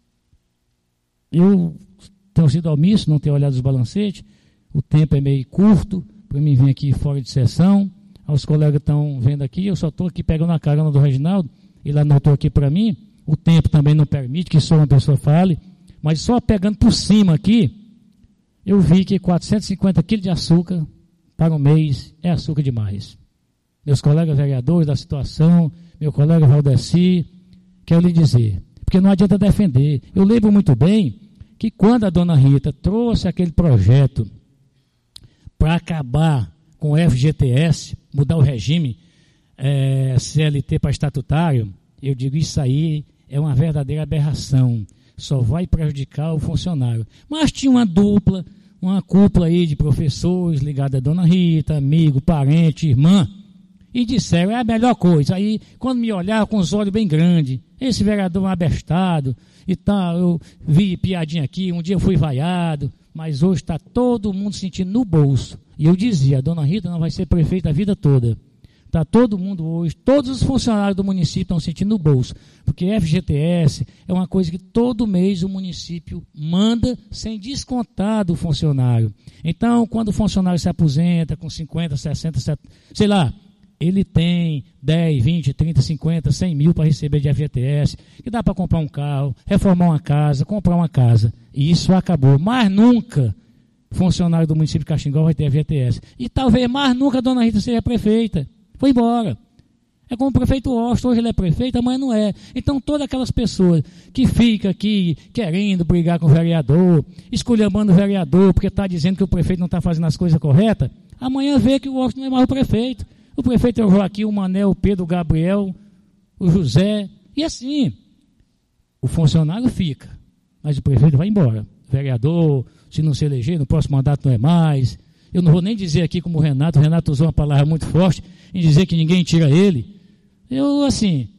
eu tenho sido omisso, não tenho olhado os balancetes, o tempo é meio curto, para mim vir aqui fora de sessão, os colegas estão vendo aqui, eu só estou aqui pegando a carona do Reginaldo, ele anotou aqui para mim, o tempo também não permite que só uma pessoa fale, mas só pegando por cima aqui, eu vi que 450 quilos de açúcar para um mês é açúcar demais. Meus colegas vereadores da situação, meu colega Valdeci, quero lhe dizer, porque não adianta defender. Eu lembro muito bem que quando a dona Rita trouxe aquele projeto para acabar com o FGTS, mudar o regime CLT para estatutário, eu digo, isso aí é uma verdadeira aberração. Só vai prejudicar o funcionário. Mas tinha uma cúpula aí de professores ligada à dona Rita, amigo, parente, irmã, e disseram, é a melhor coisa. Aí, quando me olharam com os olhos bem grandes, esse vereador é um abestado e tal, eu vi piadinha aqui, um dia eu fui vaiado, mas hoje está todo mundo sentindo no bolso. E eu dizia, a dona Rita não vai ser prefeita a vida toda. Está todo mundo hoje, todos os funcionários do município estão sentindo no bolso, porque FGTS é uma coisa que todo mês o município manda sem descontar do funcionário. Então, quando o funcionário se aposenta com 50, 60, 70, sei lá, ele tem 10, 20, 30, 50, 100 mil para receber de FGTS, que dá para comprar um carro, reformar uma casa, comprar uma casa. E isso acabou. Mas nunca funcionário do município de Caxingó vai ter FGTS. E talvez mais nunca a dona Rita seja prefeita. Foi embora. É como o prefeito Austin, hoje ele é prefeito, amanhã não é. Então todas aquelas pessoas que ficam aqui querendo brigar com o vereador, esculhambando o vereador, porque está dizendo que o prefeito não está fazendo as coisas corretas, amanhã vê que o Austin não é mais o prefeito. O prefeito é o Joaquim, o Manel, o Pedro, o Gabriel, o José, e assim. O funcionário fica, mas o prefeito vai embora. O vereador, se não se eleger, no próximo mandato não é mais. Eu não vou nem dizer aqui como o Renato usou uma palavra muito forte, em dizer que ninguém tira ele. Eu, assim,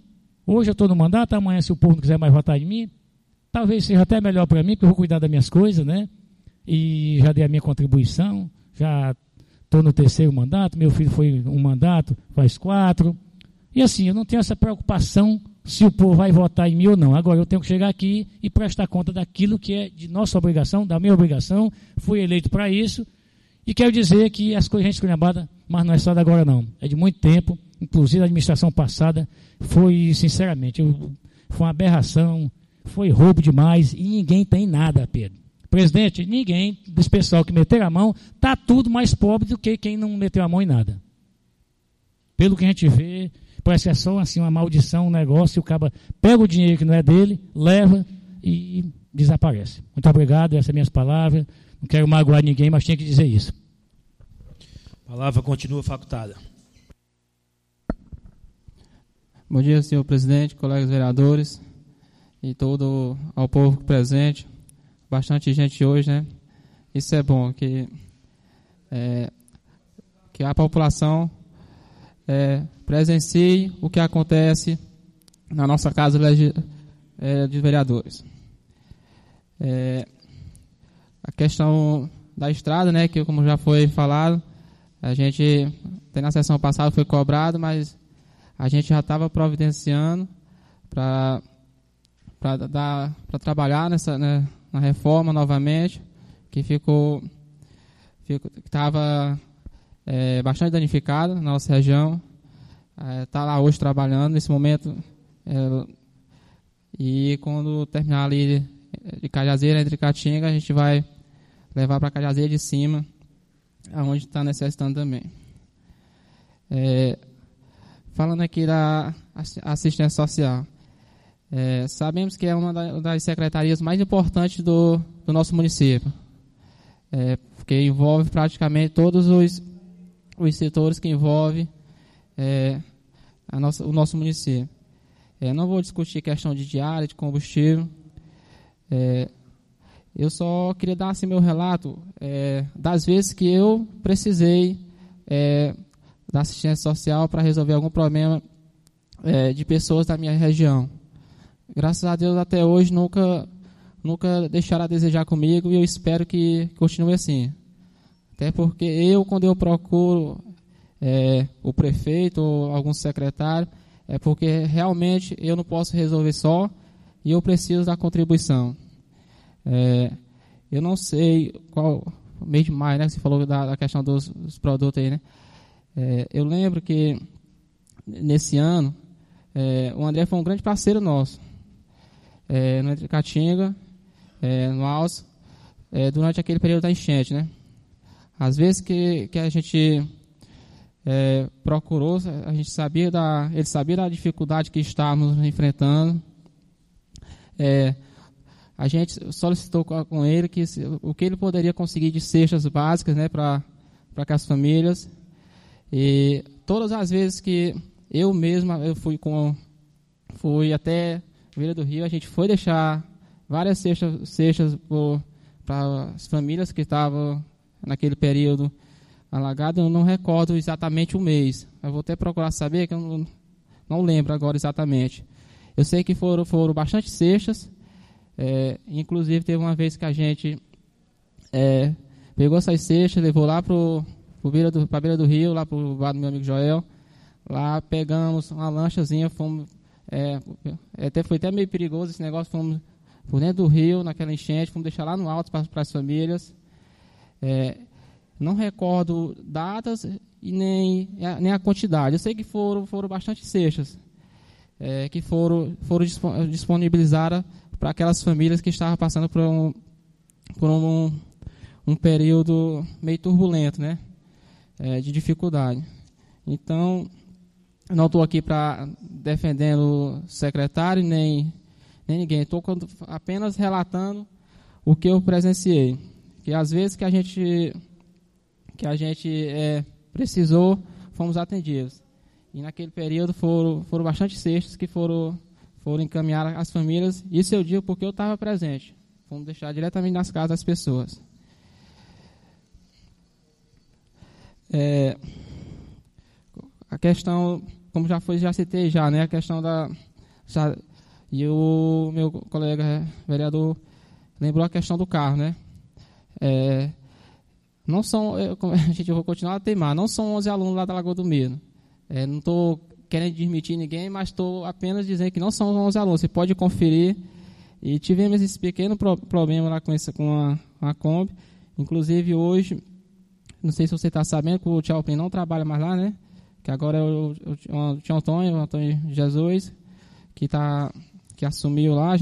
Hoje eu estou no mandato, amanhã se o povo não quiser mais votar em mim, talvez seja até melhor para mim, porque eu vou cuidar das minhas coisas, né? E já dei a minha contribuição, já estou no 3º mandato, meu filho foi um mandato, faz 4. E assim, eu não tenho essa preocupação se o povo vai votar em mim ou não. Agora eu tenho que chegar aqui e prestar conta daquilo que é de nossa obrigação, da minha obrigação. Fui eleito para isso. E quero dizer que as coisas a gente esculhambada, mas não é só de agora não. É de muito tempo. Inclusive a administração passada foi, sinceramente, foi uma aberração, foi roubo demais e ninguém tem nada, Pedro. Presidente, ninguém desse pessoal que meteu a mão está tudo mais pobre do que quem não meteu a mão em nada. Pelo que a gente vê, parece que é só assim, uma maldição, um negócio, e o cara pega o dinheiro que não é dele, leva e desaparece. Muito obrigado, essas são minhas palavras. Não quero magoar ninguém, mas tinha que dizer isso. A palavra continua facultada. Bom dia, senhor presidente, colegas vereadores e todo ao povo presente. Bastante gente hoje, né? Isso é bom, que a população presencie o que acontece na nossa casa de vereadores. A questão da estrada, né, que como já foi falado, a gente, até na sessão passada foi cobrado, mas a gente já estava providenciando para trabalhar na reforma novamente, que estava bastante danificada na nossa região. Está lá hoje trabalhando nesse momento, e quando terminar ali de Cajazeira, entre Caatinga, a gente vai levar para Cajazeira de cima, aonde está necessitando também. Falando aqui da assistência social, sabemos que é uma das secretarias mais importantes do nosso município, porque envolve praticamente todos os setores que envolvem o nosso município. Não vou discutir questão de diária, de combustível. Eu só queria dar assim, meu relato das vezes que eu precisei da assistência social para resolver algum problema de pessoas da minha região. Graças a Deus, até hoje, nunca deixaram a desejar comigo, e eu espero que continue assim. Até porque quando eu procuro o prefeito ou algum secretário, é porque realmente eu não posso resolver só e eu preciso da contribuição. Eu não sei qual mês de maio, né? Você falou da questão dos produtos aí, né? Eu lembro que nesse ano o André foi um grande parceiro nosso, no Entre Caatinga, no Alto, durante aquele período da enchente, né? Às vezes que a gente procurou, a gente ele sabia da dificuldade que estávamos enfrentando. A gente solicitou com ele o que ele poderia conseguir de cestas básicas, né, para as famílias. E todas as vezes que eu fui até Vila do Rio, a gente foi deixar várias cestas para as famílias que estavam naquele período alagado. Eu não recordo exatamente o mês. Eu vou até procurar saber, que eu não lembro agora exatamente. Eu sei que foram bastante cestas. Inclusive, teve uma vez que a gente pegou essas cestas, levou lá para a beira do rio, lá para o bar do meu amigo Joel. Lá pegamos uma lanchazinha, fomos... foi até meio perigoso esse negócio, fomos por dentro do rio, naquela enchente, fomos deixar lá no alto para as famílias. Não recordo datas e nem a quantidade. Eu sei que foram bastante cestas que foram disponibilizadas para aquelas famílias que estavam passando por um período meio turbulento, né? De dificuldade. Então, não estou aqui para defendendo o secretário nem ninguém. Estou apenas relatando o que eu presenciei. Que às vezes que a gente precisou, fomos atendidos. E naquele período foram bastante cestas que foram encaminhadas às famílias. Isso eu digo porque eu estava presente. Fomos deixar diretamente nas casas das pessoas. A questão, como já citei, né, a questão E o meu colega vereador lembrou a questão do carro, né? Não são, eu vou continuar a teimar, não são 11 alunos lá da Lagoa do Medo. Não estou querendo desmentir ninguém, mas estou apenas dizendo que não são 11 alunos. Você pode conferir. E tivemos esse pequeno problema lá com a Kombi. Inclusive hoje, não sei se você está sabendo que o Tio Alpin não trabalha mais lá, né? Que agora é o Tio Antônio, Jesus, que assumiu lá.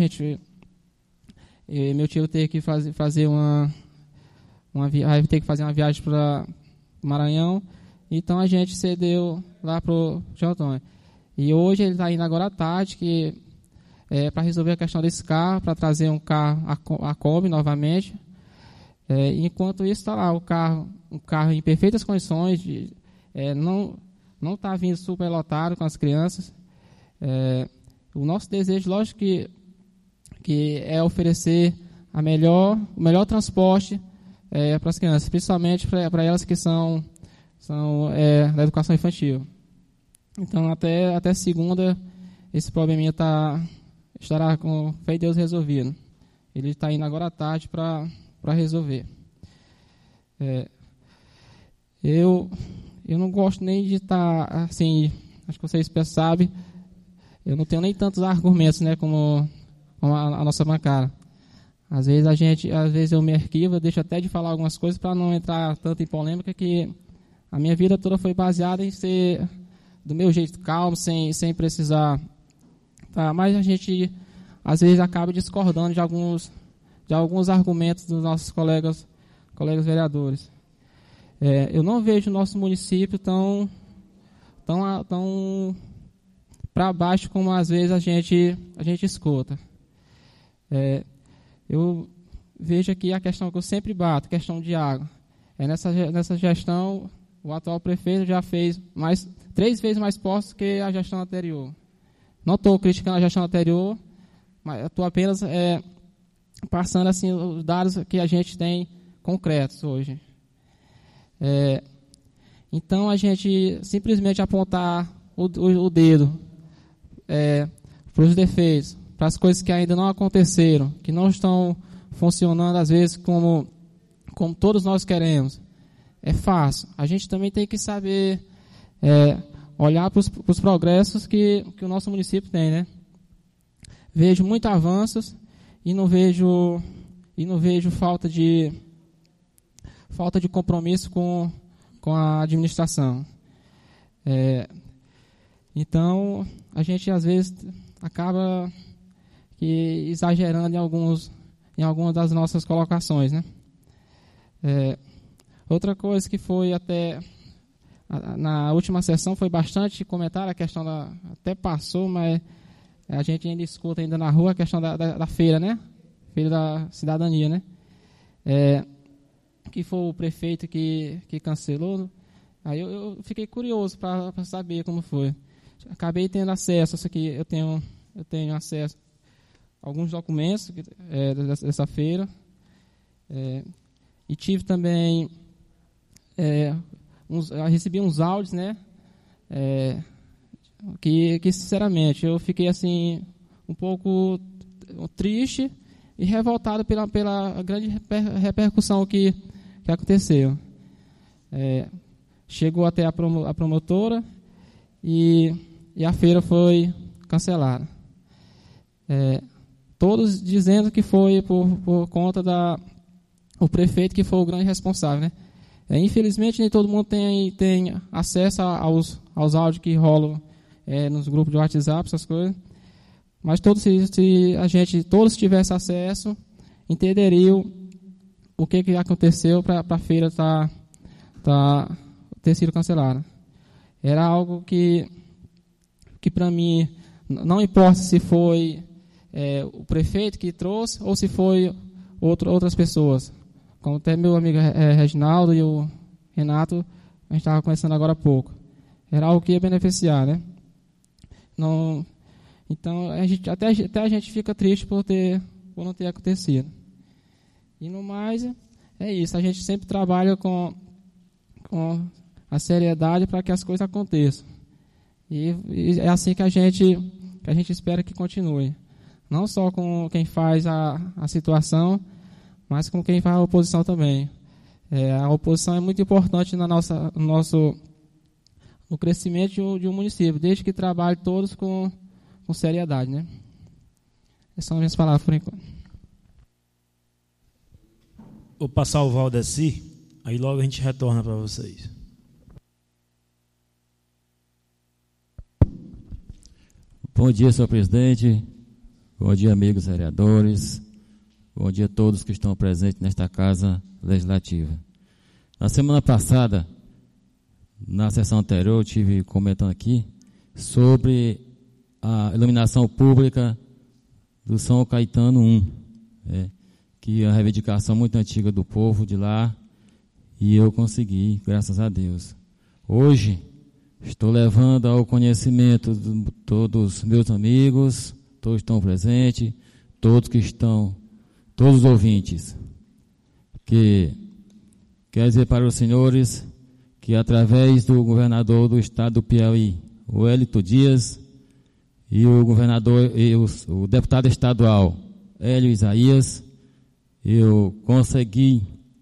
Meu tio teve que fazer vai ter que fazer uma viagem para o Maranhão. Então a gente cedeu lá para o Tio Antônio. E hoje ele está indo agora à tarde, para resolver a questão desse carro, para trazer um carro, a Kombi novamente. Enquanto isso está lá, um carro em perfeitas condições, não está vindo super lotado com as crianças. O nosso desejo, lógico que é oferecer o melhor transporte para as crianças, principalmente para elas que são da educação infantil. Então, até segunda, esse probleminha estará com fé em Deus resolvido. Ele está indo agora à tarde para resolver. Eu não gosto nem de estar assim, acho que vocês sabem, eu não tenho nem tantos argumentos, né, como a nossa bancada. Às vezes eu me arquivo, deixo até de falar algumas coisas para não entrar tanto em polêmica, que a minha vida toda foi baseada em ser do meu jeito calmo, sem precisar. Mas a gente às vezes acaba discordando de alguns argumentos dos nossos colegas vereadores. Eu não vejo o nosso município tão para baixo como às vezes a gente escuta. Eu vejo aqui a questão que eu sempre bato, a questão de água. Nessa gestão, o atual prefeito já fez 3 vezes mais postos que a gestão anterior. Não estou criticando a gestão anterior, mas estou apenas passando assim, os dados que a gente tem concretos hoje. Então, a gente simplesmente apontar o dedo para os defeitos, para as coisas que ainda não aconteceram, que não estão funcionando, às vezes, como todos nós queremos, é fácil. A gente também tem que saber olhar para os progressos que o nosso município tem, né? Vejo muitos avanços e não vejo falta de compromisso com a administração. Então, a gente às vezes acaba exagerando em algumas das nossas colocações, né? Outra coisa que foi na última sessão foi bastante comentada, a questão até passou, mas a gente ainda escuta ainda na rua a questão da feira, né? Feira da cidadania, né? Que foi o prefeito que cancelou. Aí eu fiquei curioso para saber como foi. Acabei tendo acesso, isso aqui eu tenho acesso a alguns documentos dessa feira. E tive também recebi uns áudios, né? Que sinceramente eu fiquei assim um pouco triste e revoltado pela grande repercussão que aconteceu. Chegou até a promotora e a feira foi cancelada. Todos dizendo que foi por conta o prefeito que foi o grande responsável, né? Infelizmente nem todo mundo tem acesso aos áudios que rolam nos grupos de WhatsApp, essas coisas. Mas se todos tivessem acesso, entenderiam o que aconteceu para a feira ter sido cancelada. Era algo que para mim, não importa se foi o prefeito que trouxe ou se foi outras pessoas. Como até meu amigo Reginaldo e o Renato, a gente estava conversando agora há pouco. Era algo que ia beneficiar, né? Não, então, até a gente fica triste por não ter acontecido. E no mais, é isso. A gente sempre trabalha com a seriedade para que as coisas aconteçam. E é assim que a gente que a gente espera que continue. Não só com quem faz a situação, mas com quem faz a oposição também. A oposição é muito importante no crescimento de um município, desde que trabalhe todos com seriedade, né? Essas são as minhas palavras por enquanto. Vou passar o Valdeci, aí logo a gente retorna para vocês. Bom dia, senhor presidente. Bom dia, amigos vereadores. Bom dia a todos que estão presentes nesta Casa Legislativa. Na semana passada, na sessão anterior, eu estive comentando aqui sobre a iluminação pública do São Caetano 1, que é uma reivindicação muito antiga do povo de lá, e eu consegui, graças a Deus. Hoje, estou levando ao conhecimento de todos os meus amigos, todos estão presentes, todos os ouvintes, que quero dizer para os senhores que através do governador do estado do Piauí, o Hélito Dias, e o governador e o deputado estadual Hélio Isaías, eu consegui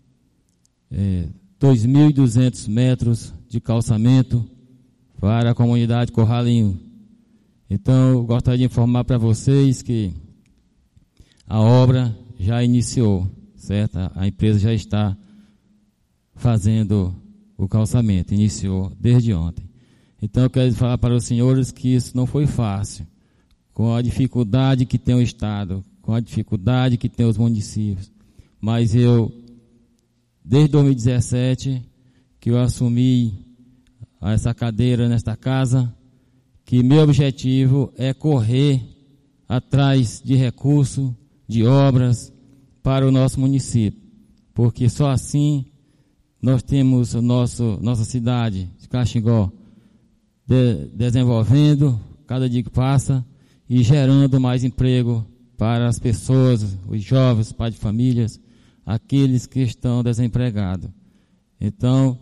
2.200 metros de calçamento para a comunidade Corralinho. Então, eu gostaria de informar para vocês que a obra já iniciou, certo? A empresa já está fazendo o calçamento, iniciou desde ontem. Então, eu quero falar para os senhores que isso não foi fácil, com a dificuldade que tem o Estado, com a dificuldade que tem os municípios. Mas eu, desde 2017, que eu assumi essa cadeira nesta casa, que meu objetivo é correr atrás de recursos, de obras para o nosso município, porque só assim nós temos nossa cidade de Caxingó desenvolvendo cada dia que passa e gerando mais emprego para as pessoas, os jovens, pais de famílias, aqueles que estão desempregados. Então,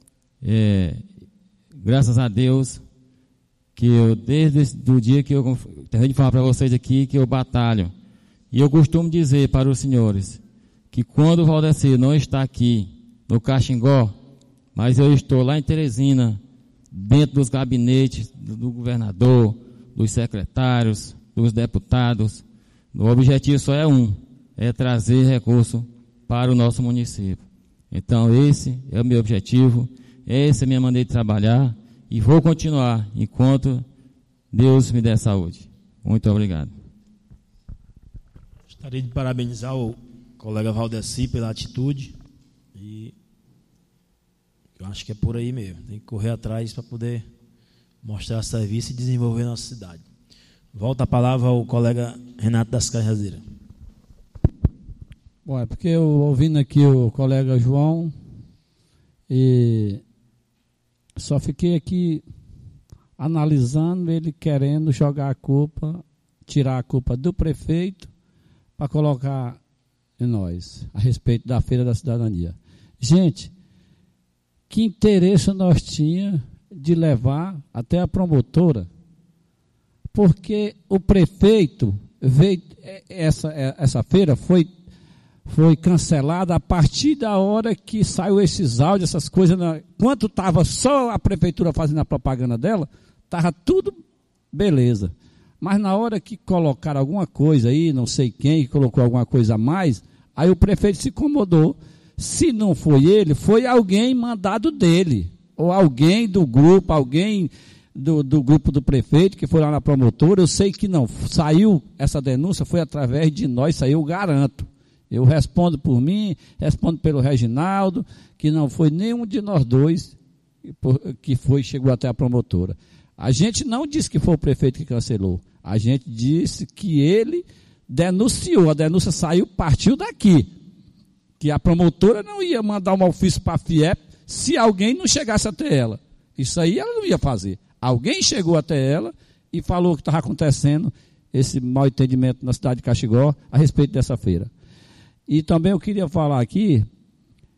graças a Deus, que eu, desde o dia que eu terminei de falar para vocês aqui, que eu batalho. E eu costumo dizer para os senhores, que quando o Valdeci não está aqui, no Caxingó, mas eu estou lá em Teresina, dentro dos gabinetes do governador, dos secretários, dos deputados, o objetivo só é é trazer recurso para o nosso município. Então esse é o meu objetivo, essa é a minha maneira de trabalhar e vou continuar enquanto Deus me der saúde. Muito obrigado. Gostaria de parabenizar o colega Valdeci pela atitude e eu acho que é por aí mesmo, tem que correr atrás para poder mostrar serviço e desenvolver nossa cidade. Volta a palavra ao colega Renato das Cajazeiras. Bom, é porque eu ouvindo aqui o colega João e só fiquei aqui analisando ele querendo jogar a culpa, tirar a culpa do prefeito para colocar em nós, a respeito da Feira da Cidadania. Gente, que interesse nós tínhamos de levar até a promotora, porque o prefeito veio, essa feira foi cancelada a partir da hora que saiu esses áudios, essas coisas, enquanto estava só a prefeitura fazendo a propaganda dela, estava tudo beleza. Mas na hora que colocaram alguma coisa aí, não sei quem, que colocou alguma coisa a mais, aí o prefeito se incomodou. Se não foi ele, foi alguém mandado dele, ou alguém do grupo, alguém do grupo do prefeito, que foi lá na promotora. Eu sei que não, saiu essa denúncia, foi através de nós, saiu, eu garanto. Eu respondo por mim, respondo pelo Reginaldo, que não foi nenhum de nós dois que chegou até a promotora. A gente não disse que foi o prefeito que cancelou, a gente disse que ele denunciou, a denúncia saiu, partiu daqui, que a promotora não ia mandar um ofício para a FIEP se alguém não chegasse até ela. Isso aí ela não ia fazer. Alguém chegou até ela e falou que estava acontecendo esse mal entendimento na cidade de Caxingó a respeito dessa feira. E também eu queria falar aqui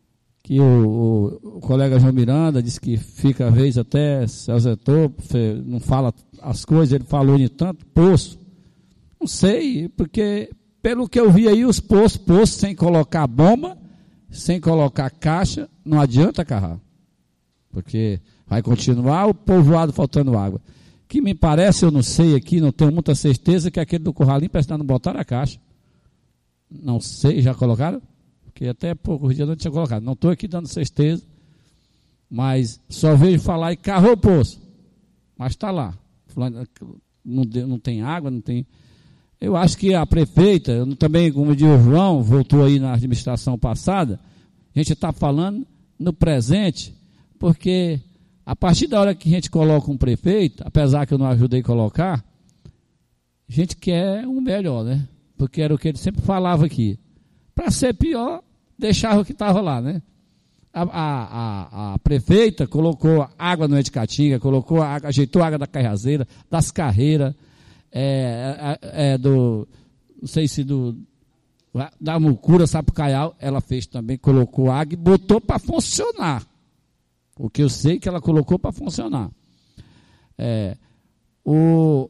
que o colega João Miranda disse que fica, às vezes, até se ausentou, não fala as coisas, ele falou de tanto poço. Não sei, porque pelo que eu vi aí, os poços sem colocar bomba, sem colocar caixa, não adianta carrar. Porque vai continuar o povoado faltando água. Que me parece, eu não sei aqui, não tenho muita certeza, que aquele do Curralim parece que não botaram a caixa. Não sei, já colocaram? Porque até poucos dias não tinha colocado. Não estou aqui dando certeza, mas só vejo falar e carrou o poço. Mas está lá. Não tem água, não tem... Eu acho que a prefeita, também, como disse o João, voltou aí na administração passada, a gente está falando no presente, porque a partir da hora que a gente coloca um prefeito, apesar que eu não ajudei a colocar, a gente quer um melhor, né? Porque era o que ele sempre falava aqui. Para ser pior, deixava o que estava lá, né? A prefeita colocou água no Edicatinga, colocou água, ajeitou a água da Caiazeira, das Carreiras, não sei se da Mucura, Sapucaial, ela fez também, colocou água e botou para funcionar. O que eu sei que ela colocou para funcionar. O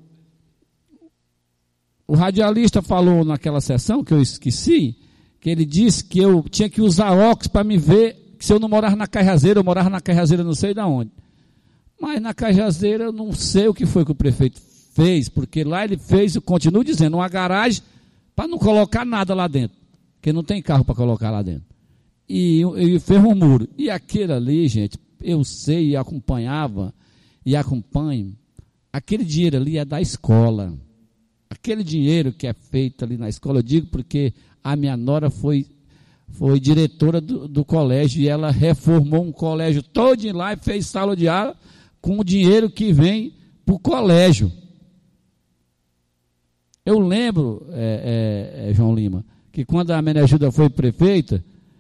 radialista falou naquela sessão, que eu esqueci, que ele disse que eu tinha que usar óculos para me ver, que se eu não morasse na Caiazeira, eu morava na Caiazeira não sei de onde. Mas na Caiazeira eu não sei o que foi que o prefeito fez, porque lá ele fez, eu continuo dizendo, uma garagem para não colocar nada lá dentro, porque não tem carro para colocar lá dentro. E fez um muro. E aquele ali, gente, eu sei e acompanhava e acompanho, aquele dinheiro ali é da escola. Aquele dinheiro que é feito ali na escola, eu digo porque a minha nora foi diretora do colégio e ela reformou um colégio todo lá e fez sala de aula com o dinheiro que vem para o colégio. Eu lembro, João Lima, que quando a Menejuda foi prefeita,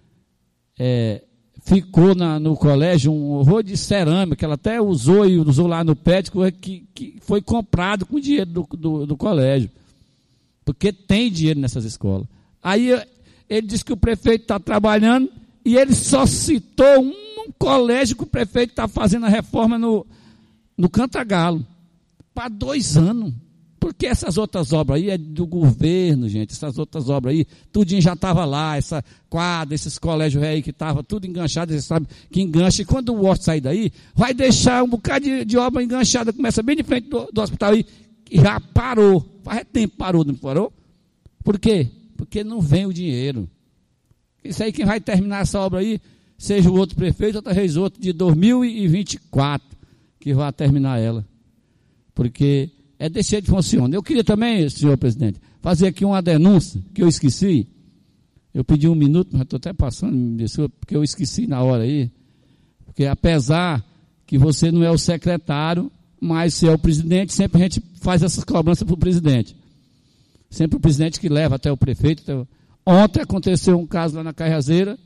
ficou no colégio um horror de cerâmica, ela até usou lá no pet, que foi comprado com dinheiro do colégio, porque tem dinheiro nessas escolas. Aí ele disse que o prefeito está trabalhando e ele só citou um colégio que o prefeito está fazendo a reforma no Cantagalo, para 2 anos. Porque essas outras obras aí é do governo, gente. Essas outras obras aí, tudinho já estava lá, essa quadra, esses colégios aí que estavam tudo enganchado, você sabe que engancha. E quando o Horto sair daí, vai deixar um bocado de obra enganchada, começa bem de frente do hospital aí, e já parou. Faz tempo parou, não parou? Por quê? Porque não vem o dinheiro. Isso aí, quem vai terminar essa obra aí, seja o outro prefeito, outra vez outro, de 2024, que vai terminar ela. Porque é desse jeito que funciona. Eu queria também, senhor presidente, fazer aqui uma denúncia, que eu esqueci. Eu pedi 1 minuto, mas estou até passando, me desculpa, porque eu esqueci na hora aí. Porque apesar que você não é o secretário, mas você é o presidente, sempre a gente faz essas cobranças para o presidente. Sempre o presidente que leva até o prefeito. Então, ontem aconteceu um caso lá na Caiazeira,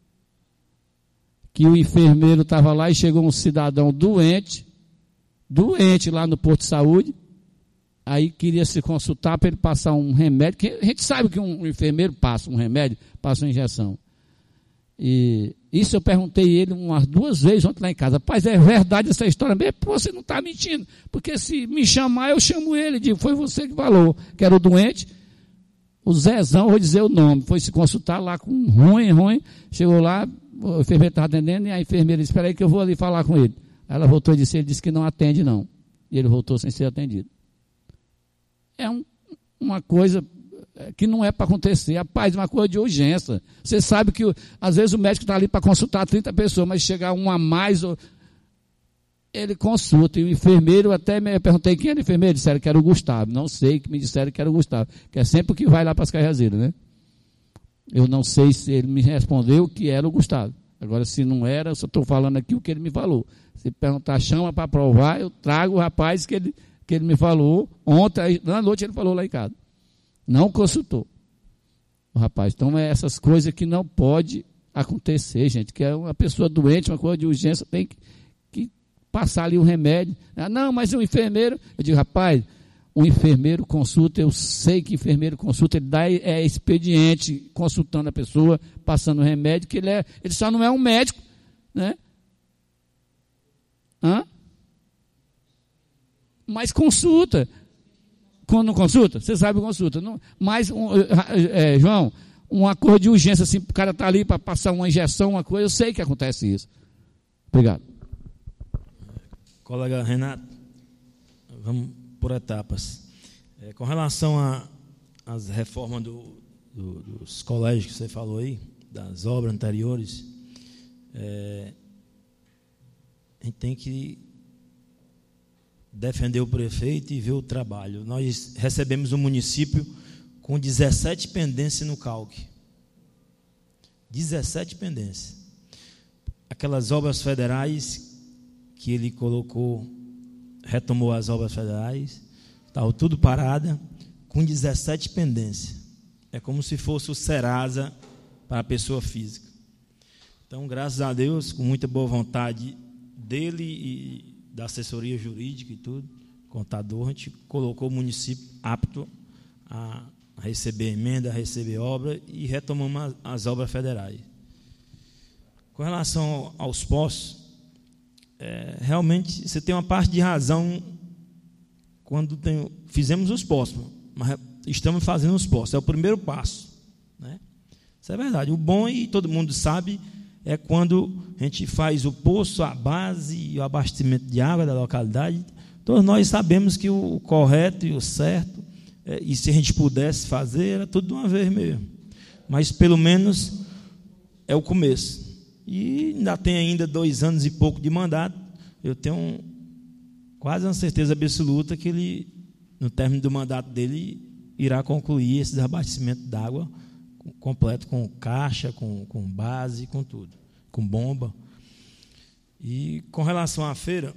que o enfermeiro estava lá e chegou um cidadão doente lá no Porto de Saúde, aí queria se consultar para ele passar um remédio, que a gente sabe que um enfermeiro passa um remédio, passa uma injeção. E isso eu perguntei a ele umas 2 vezes ontem lá em casa. Rapaz, é verdade essa história mesmo? Você não está mentindo, porque se me chamar, eu chamo ele, digo, foi você que falou, que era o doente, o Zezão, vou dizer o nome, foi se consultar lá com ruim, chegou lá, o enfermeiro estava atendendo, e a enfermeira disse, espera aí que eu vou ali falar com ele. Aí ela voltou e disse, ele disse que não atende não, e ele voltou sem ser atendido. É uma coisa que não é para acontecer. Rapaz, uma coisa de urgência. Você sabe que, às vezes, o médico está ali para consultar 30 pessoas, mas chegar um a mais, ele consulta. E o enfermeiro, até me perguntei quem era o enfermeiro, disseram que era o Gustavo. Não sei, que me disseram que era o Gustavo, que é sempre o que vai lá para as Caiazeiras, né? Eu não sei se ele me respondeu que era o Gustavo. Agora, se não era, eu só estou falando aqui o que ele me falou. Se perguntar, chama para provar, eu trago o rapaz que ele me falou, ontem, na noite ele falou lá em casa. Não consultou o rapaz. Então, é essas coisas que não pode acontecer, gente, que é uma pessoa doente, uma coisa de urgência, tem que passar ali o remédio. Ah, não, mas o enfermeiro, eu digo, rapaz, o enfermeiro consulta, eu sei que o enfermeiro consulta, ele dá expediente consultando a pessoa, passando o remédio, que ele só não é um médico, né? Mas consulta. Quando não consulta, você sabe que consulta. Não, mas, João, uma coisa de urgência, assim, o cara está ali para passar uma injeção, uma coisa, eu sei que acontece isso. Obrigado. Colega Renato, vamos por etapas. Com relação às reformas dos colégios que você falou aí, das obras anteriores, a gente tem que defender o prefeito e ver o trabalho. Nós recebemos um município com 17 pendências no CALC. 17 pendências. Aquelas obras federais que ele colocou, retomou as obras federais, estava tudo parada, com 17 pendências. É como se fosse o Serasa para a pessoa física. Então, graças a Deus, com muita boa vontade dele e da assessoria jurídica e tudo, contador, a gente colocou o município apto a receber emenda, a receber obra e retomamos as obras federais. Com relação aos postos, realmente você tem uma parte de razão quando fizemos os postos, mas estamos fazendo os postos, é o primeiro passo, né? Isso é verdade. O bom, e todo mundo sabe, é quando a gente faz o poço, a base e o abastecimento de água da localidade. Todos nós sabemos que o correto e o certo, e se a gente pudesse fazer, era tudo de uma vez mesmo. Mas, pelo menos, é o começo. E ainda tem ainda 2 anos e pouco de mandato. Eu tenho quase uma certeza absoluta que ele, no término do mandato dele, irá concluir esse abastecimento d'água completo, com caixa, com base, com tudo, com bomba. E com relação à feira,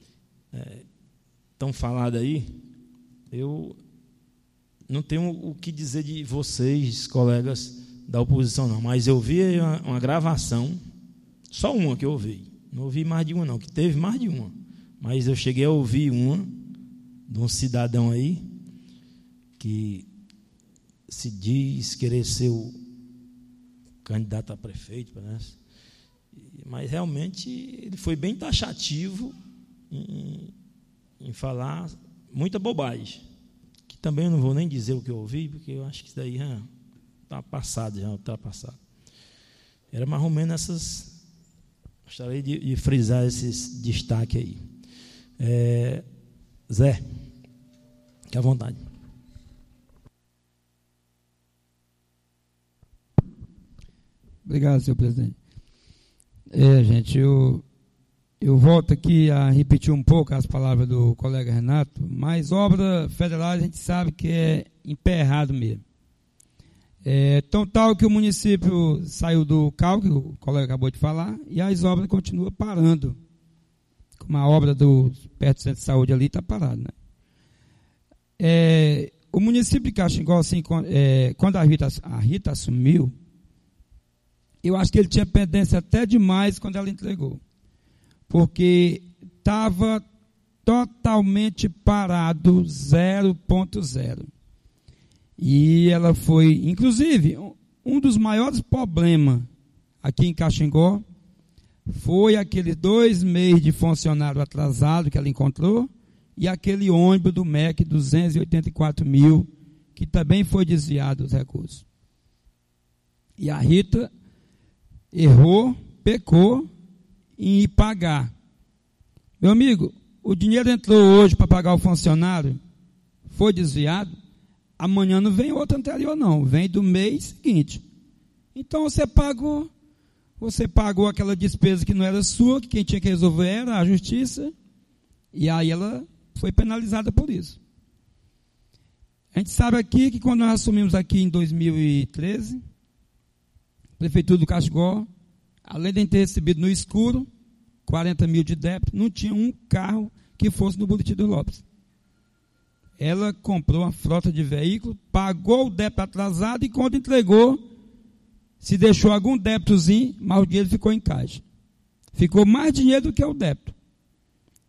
tão falada aí, eu não tenho o que dizer de vocês, colegas da oposição, não, mas eu vi uma gravação, só uma que eu ouvi, não ouvi mais de uma não, que teve mais de uma, mas eu cheguei a ouvir uma de um cidadão aí que se diz querer ser o candidato a prefeito, parece. Mas realmente ele foi bem taxativo em falar muita bobagem, que também eu não vou nem dizer o que eu ouvi, porque eu acho que isso daí já está passado, já ultrapassado. Era mais ou menos essas. Gostaria de frisar esses destaques aí. Zé, fique à vontade. Obrigado, senhor presidente. Gente, eu volto aqui a repetir um pouco as palavras do colega Renato, mas obra federal a gente sabe que é emperrado mesmo. Tão tal que o município saiu do CAL, que o colega acabou de falar, e as obras continuam parando. Como a obra perto do centro de saúde ali está parada, né? O município de Caxingó, assim, quando a Rita assumiu, eu acho que ele tinha pendência até demais quando ela entregou, porque estava totalmente parado, 0.0. E ela foi, inclusive, um dos maiores problemas aqui em Caxingó foi aqueles 2 meses de funcionário atrasado que ela encontrou e aquele ônibus do MEC, 284 mil, que também foi desviado os recursos. E a Rita errou, pecou em ir pagar. Meu amigo, o dinheiro entrou hoje para pagar o funcionário, foi desviado, amanhã não vem outro anterior não, vem do mês seguinte. Então você pagou aquela despesa que não era sua, que quem tinha que resolver era a justiça, e aí ela foi penalizada por isso. A gente sabe aqui que quando nós assumimos aqui em 2013, Prefeitura do Caxingó, além de ter recebido no escuro 40 mil de débito, não tinha um carro que fosse no Boletim do Lopes. Ela comprou uma frota de veículos, pagou o débito atrasado e quando entregou, se deixou algum débitozinho, mas o dinheiro ficou em caixa. Ficou mais dinheiro do que o débito.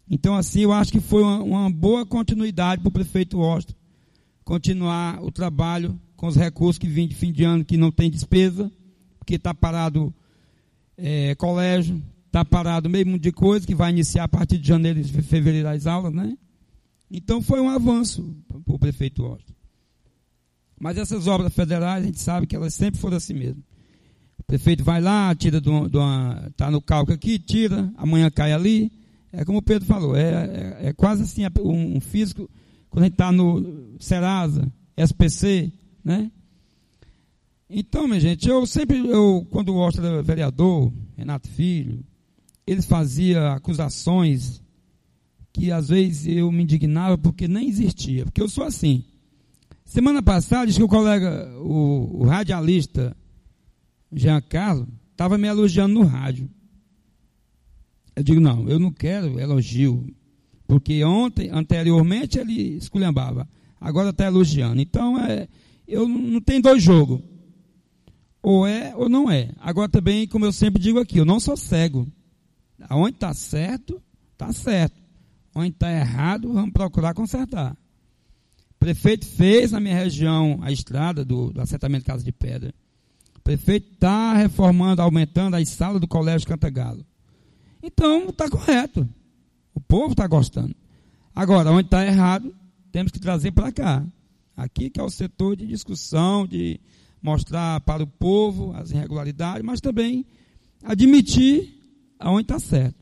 Então, assim, eu acho que foi uma boa continuidade para o prefeito Washington continuar o trabalho com os recursos que vêm de fim de ano, que não tem despesa, porque está parado colégio, está parado meio mundo de coisa, que vai iniciar a partir de janeiro e fevereiro as aulas, né? Então, foi um avanço para o prefeito Washington. Mas essas obras federais, a gente sabe que elas sempre foram assim mesmo. O prefeito vai lá, tira está no cálculo aqui, tira, amanhã cai ali. É como o Pedro falou, é quase assim um físico, quando a gente está no Serasa, SPC, né? Então, minha gente, quando o Washington era vereador, Renato Filho, eles faziam acusações que às vezes eu me indignava porque nem existia, porque eu sou assim. Semana passada, disse que o colega, o radialista Jean Carlos, estava me elogiando no rádio. Eu digo, não, eu não quero elogio, porque anteriormente, ele esculhambava, agora está elogiando. Então, eu não tenho dois jogos, ou é ou não é. Agora também, como eu sempre digo aqui, eu não sou cego. Onde está certo, está certo. Onde está errado, vamos procurar consertar. O prefeito fez na minha região a estrada do assentamento Casa de Pedra. O prefeito está reformando, aumentando as salas do Colégio Cantagalo. Então, está correto. O povo está gostando. Agora, onde está errado, temos que trazer para cá. Aqui que é o setor de discussão, de mostrar para o povo as irregularidades, mas também admitir aonde está certo.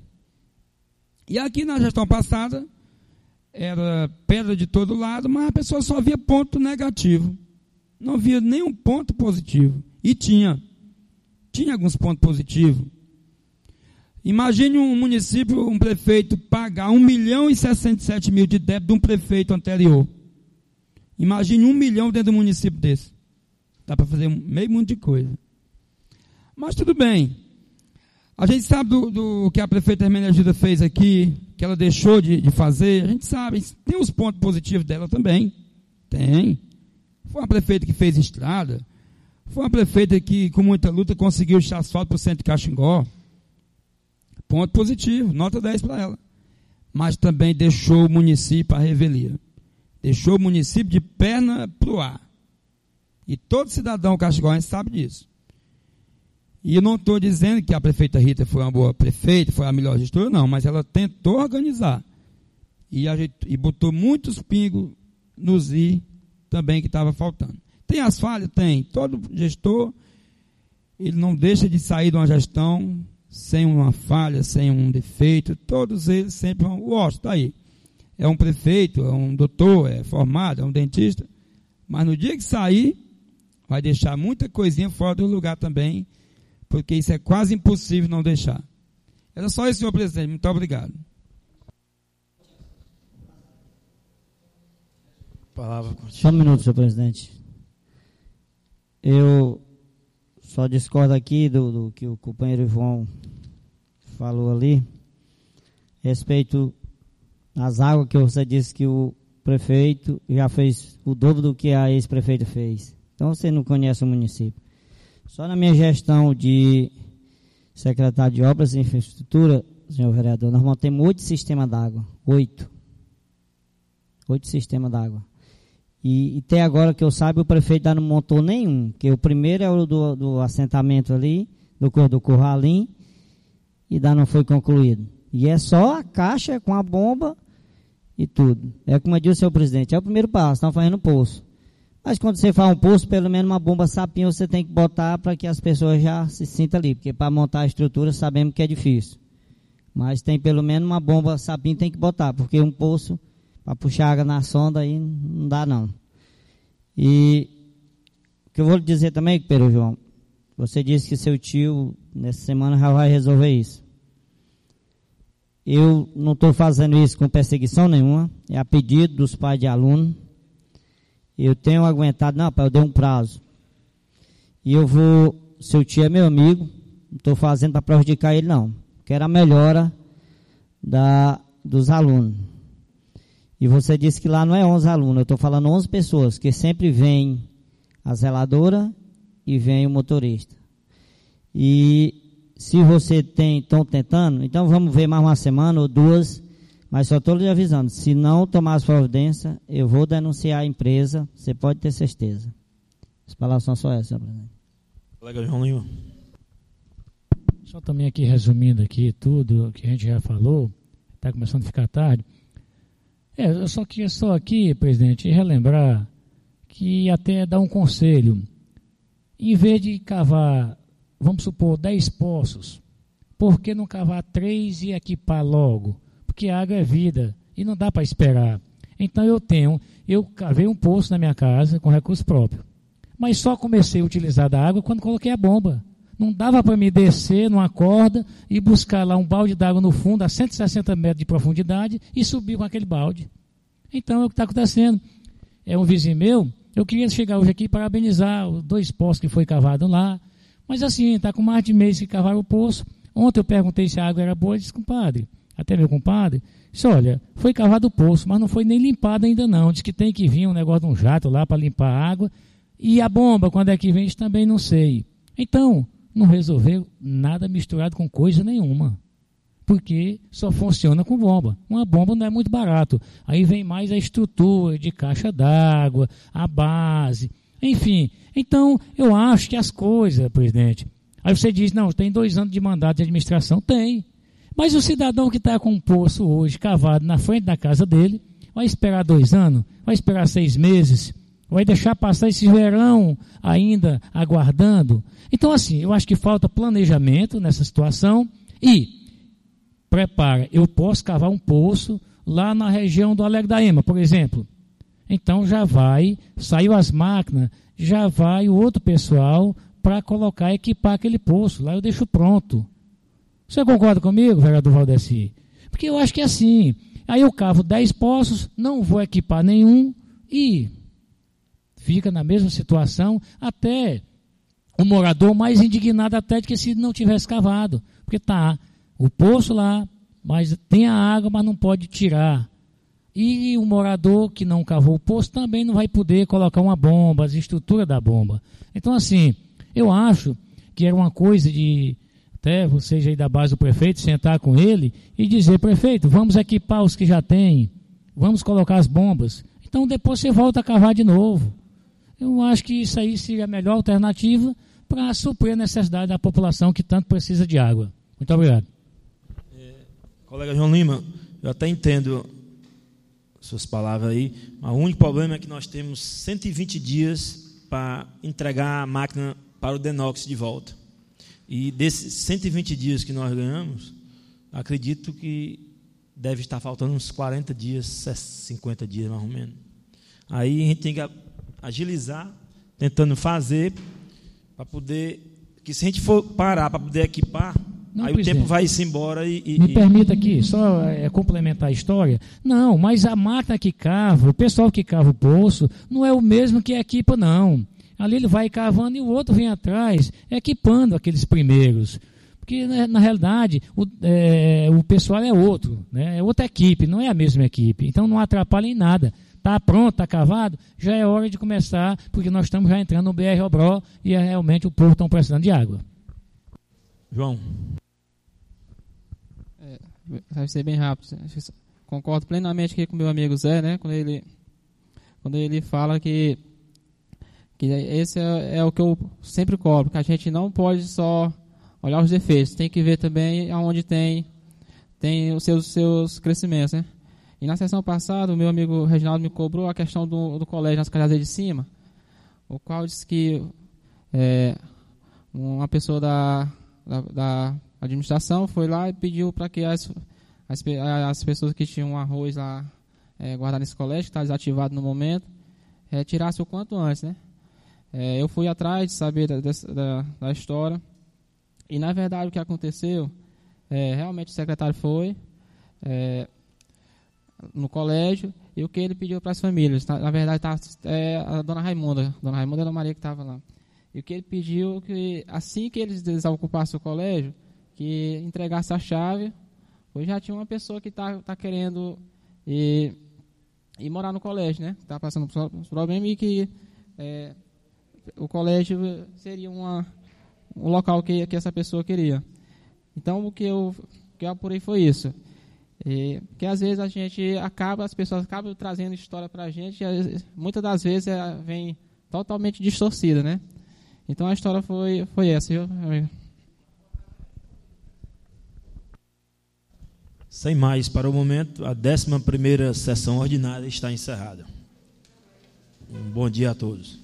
E aqui na gestão passada, era pedra de todo lado, mas a pessoa só via ponto negativo. Não via nenhum ponto positivo. E tinha alguns pontos positivos. Imagine um município, um prefeito pagar 1.067.000 de débito de um prefeito anterior. Imagine 1 milhão dentro do município desse. Dá para fazer meio mundo de coisa. Mas tudo bem. A gente sabe do que a prefeita Hermenegilda fez aqui, que ela deixou de fazer. A gente sabe, tem os pontos positivos dela também. Tem. Foi uma prefeita que fez estrada. Foi uma prefeita que, com muita luta, conseguiu o asfalto para o centro de Caxingó. Ponto positivo, nota 10 para ela. Mas também deixou o município à revelia. Deixou o município de perna para o ar. E todo cidadão caxingoense sabe disso. E eu não estou dizendo que a prefeita Rita foi uma boa prefeita, foi a melhor gestora, não, mas ela tentou organizar. E botou muitos pingos nos i também que estava faltando. Tem as falhas? Tem. Todo gestor, ele não deixa de sair de uma gestão sem uma falha, sem um defeito. Todos eles sempre vão, está aí. É um prefeito, é um doutor, é formado, é um dentista. Mas no dia que sair, vai deixar muita coisinha fora do lugar também, porque isso é quase impossível não deixar. Era só isso, senhor presidente. Muito obrigado. Palavra. Só um minuto, senhor presidente. Eu só discordo aqui do que o companheiro João falou ali, respeito às águas, que você disse que o prefeito já fez o dobro do que a ex-prefeita fez. Então você não conhece o município. Só na minha gestão de secretário de Obras e Infraestrutura, senhor vereador, nós montamos 8 sistemas d'água. 8 sistemas d'água. E até agora que eu saiba, o prefeito ainda não montou nenhum, que o primeiro é o do assentamento ali, do Curralim, e ainda não foi concluído. E é só a caixa com a bomba e tudo. É como eu disse, senhor presidente, é o primeiro passo, estão fazendo poço. Mas quando você faz um poço, pelo menos uma bomba sapinho você tem que botar para que as pessoas já se sintam ali, porque para montar a estrutura sabemos que é difícil. Mas tem pelo menos uma bomba sapinho tem que botar, porque um poço para puxar água na sonda aí não dá não. E o que eu vou lhe dizer também, Pedro João, você disse que seu tio nessa semana já vai resolver isso. Eu não estou fazendo isso com perseguição nenhuma, é a pedido dos pais de aluno. Eu tenho aguentado, não, pai, eu dei um prazo. E eu vou, seu tio é meu amigo, não estou fazendo para prejudicar ele não. Quero a melhora dos alunos. E você disse que lá não é 11 alunos, eu estou falando 11 pessoas, que sempre vem a zeladora e vem o motorista. E se você estão tentando, então vamos ver mais uma semana ou duas, Mas só estou lhe avisando, se não tomar as providências, eu vou denunciar a empresa, você pode ter certeza. As palavras são só essas, senhor presidente. Colega João Lima. Só também aqui resumindo aqui tudo que a gente já falou, está começando a ficar tarde. Eu só queria aqui, presidente, relembrar que até dar um conselho. Em vez de cavar, vamos supor, 10 poços, por que não cavar 3 e equipar logo? Porque a água é vida e não dá para esperar. Então eu cavei um poço na minha casa com recurso próprio, mas só comecei a utilizar da água quando coloquei a bomba. Não dava para me descer numa corda e buscar lá um balde d'água no fundo a 160 metros de profundidade e subir com aquele balde. Então é o que está acontecendo. É um vizinho meu, eu queria chegar hoje aqui e parabenizar os 2 poços que foi cavado lá, mas assim, está com mais de mês que cavaram o poço. Ontem eu perguntei se a água era boa, ele disse, compadre, até meu compadre, disse, olha, foi cavado o poço, mas não foi nem limpado ainda não, diz que tem que vir um negócio de um jato lá para limpar a água, e a bomba, quando é que vem, isso também não sei. Então, não resolveu nada misturado com coisa nenhuma, porque só funciona com bomba. Uma bomba não é muito barato. Aí vem mais a estrutura de caixa d'água, a base, enfim. Então, eu acho que as coisas, presidente, aí você diz, não, tem 2 anos de mandato de administração. Tem. Mas o cidadão que está com um poço hoje cavado na frente da casa dele, vai esperar 2 anos, vai esperar 6 meses, vai deixar passar esse verão ainda aguardando. Então, assim, eu acho que falta planejamento nessa situação e prepara. Eu posso cavar um poço lá na região do Alegre da Ema, por exemplo. Então já vai, saiu as máquinas, já vai o outro pessoal para colocar, equipar aquele poço. Lá eu deixo pronto. Você concorda comigo, vereador Valdeci? Porque eu acho que é assim. Aí eu cavo 10 poços, não vou equipar nenhum e fica na mesma situação, até o morador mais indignado até de que se não tivesse cavado. Porque está o poço lá, mas tem a água, mas não pode tirar. E o morador que não cavou o poço também não vai poder colocar uma bomba, as estruturas da bomba. Então, assim, eu acho que era uma coisa de, até vocês aí da base do prefeito, sentar com ele e dizer, prefeito, vamos equipar os que já tem, vamos colocar as bombas. Então, depois você volta a cavar de novo. Eu acho que isso aí seria a melhor alternativa para suprir a necessidade da população que tanto precisa de água. Muito obrigado. Colega João Lima, eu até entendo suas palavras aí, mas o único problema é que nós temos 120 dias para entregar a máquina para o Denox de volta. E desses 120 dias que nós ganhamos, acredito que deve estar faltando uns 40 dias, 50 dias mais ou menos. Aí a gente tem que agilizar, tentando fazer, para poder, que se a gente for parar para poder equipar, não, aí o tempo vai-se embora Me permita aqui, só complementar a história. Não, mas a máquina que cava, o pessoal que cava o poço, não é o mesmo que equipa, não. Ali ele vai cavando e o outro vem atrás, equipando aqueles primeiros. Porque, na realidade, o pessoal é outro, né? É outra equipe, não é a mesma equipe. Então não atrapalha em nada. Está pronto, está cavado, já é hora de começar, porque nós estamos já entrando no BR-Obró e realmente o povo está precisando de água. João. Vai ser bem rápido. Concordo plenamente aqui com o meu amigo Zé, né? Quando ele fala que esse é o que eu sempre cobro, que a gente não pode só olhar os defeitos, tem que ver também aonde tem os seus crescimentos, né? E na sessão passada, o meu amigo Reginaldo me cobrou a questão do colégio nas Calhas de Cima, o qual disse que uma pessoa da administração foi lá e pediu para que as pessoas que tinham arroz lá guardado nesse colégio, que está desativado no momento, tirasse o quanto antes, né? Eu fui atrás de saber da história e, na verdade, o que aconteceu, realmente o secretário foi no colégio e o que ele pediu para as famílias, na verdade, a dona Raimunda e a dona Maria que estavam lá. E o que ele pediu que, assim que eles desocupassem o colégio, que entregasse a chave, pois já tinha uma pessoa que está querendo ir morar no colégio, né? Está passando por problema e que o colégio seria um local que essa pessoa queria. Então, o que eu apurei foi isso. Porque às vezes as pessoas acabam trazendo história para a gente, e muitas das vezes vem totalmente distorcida, né? Então a história foi essa, viu? Sem mais, para o momento, a 11ª sessão ordinária está encerrada. Um bom dia a todos.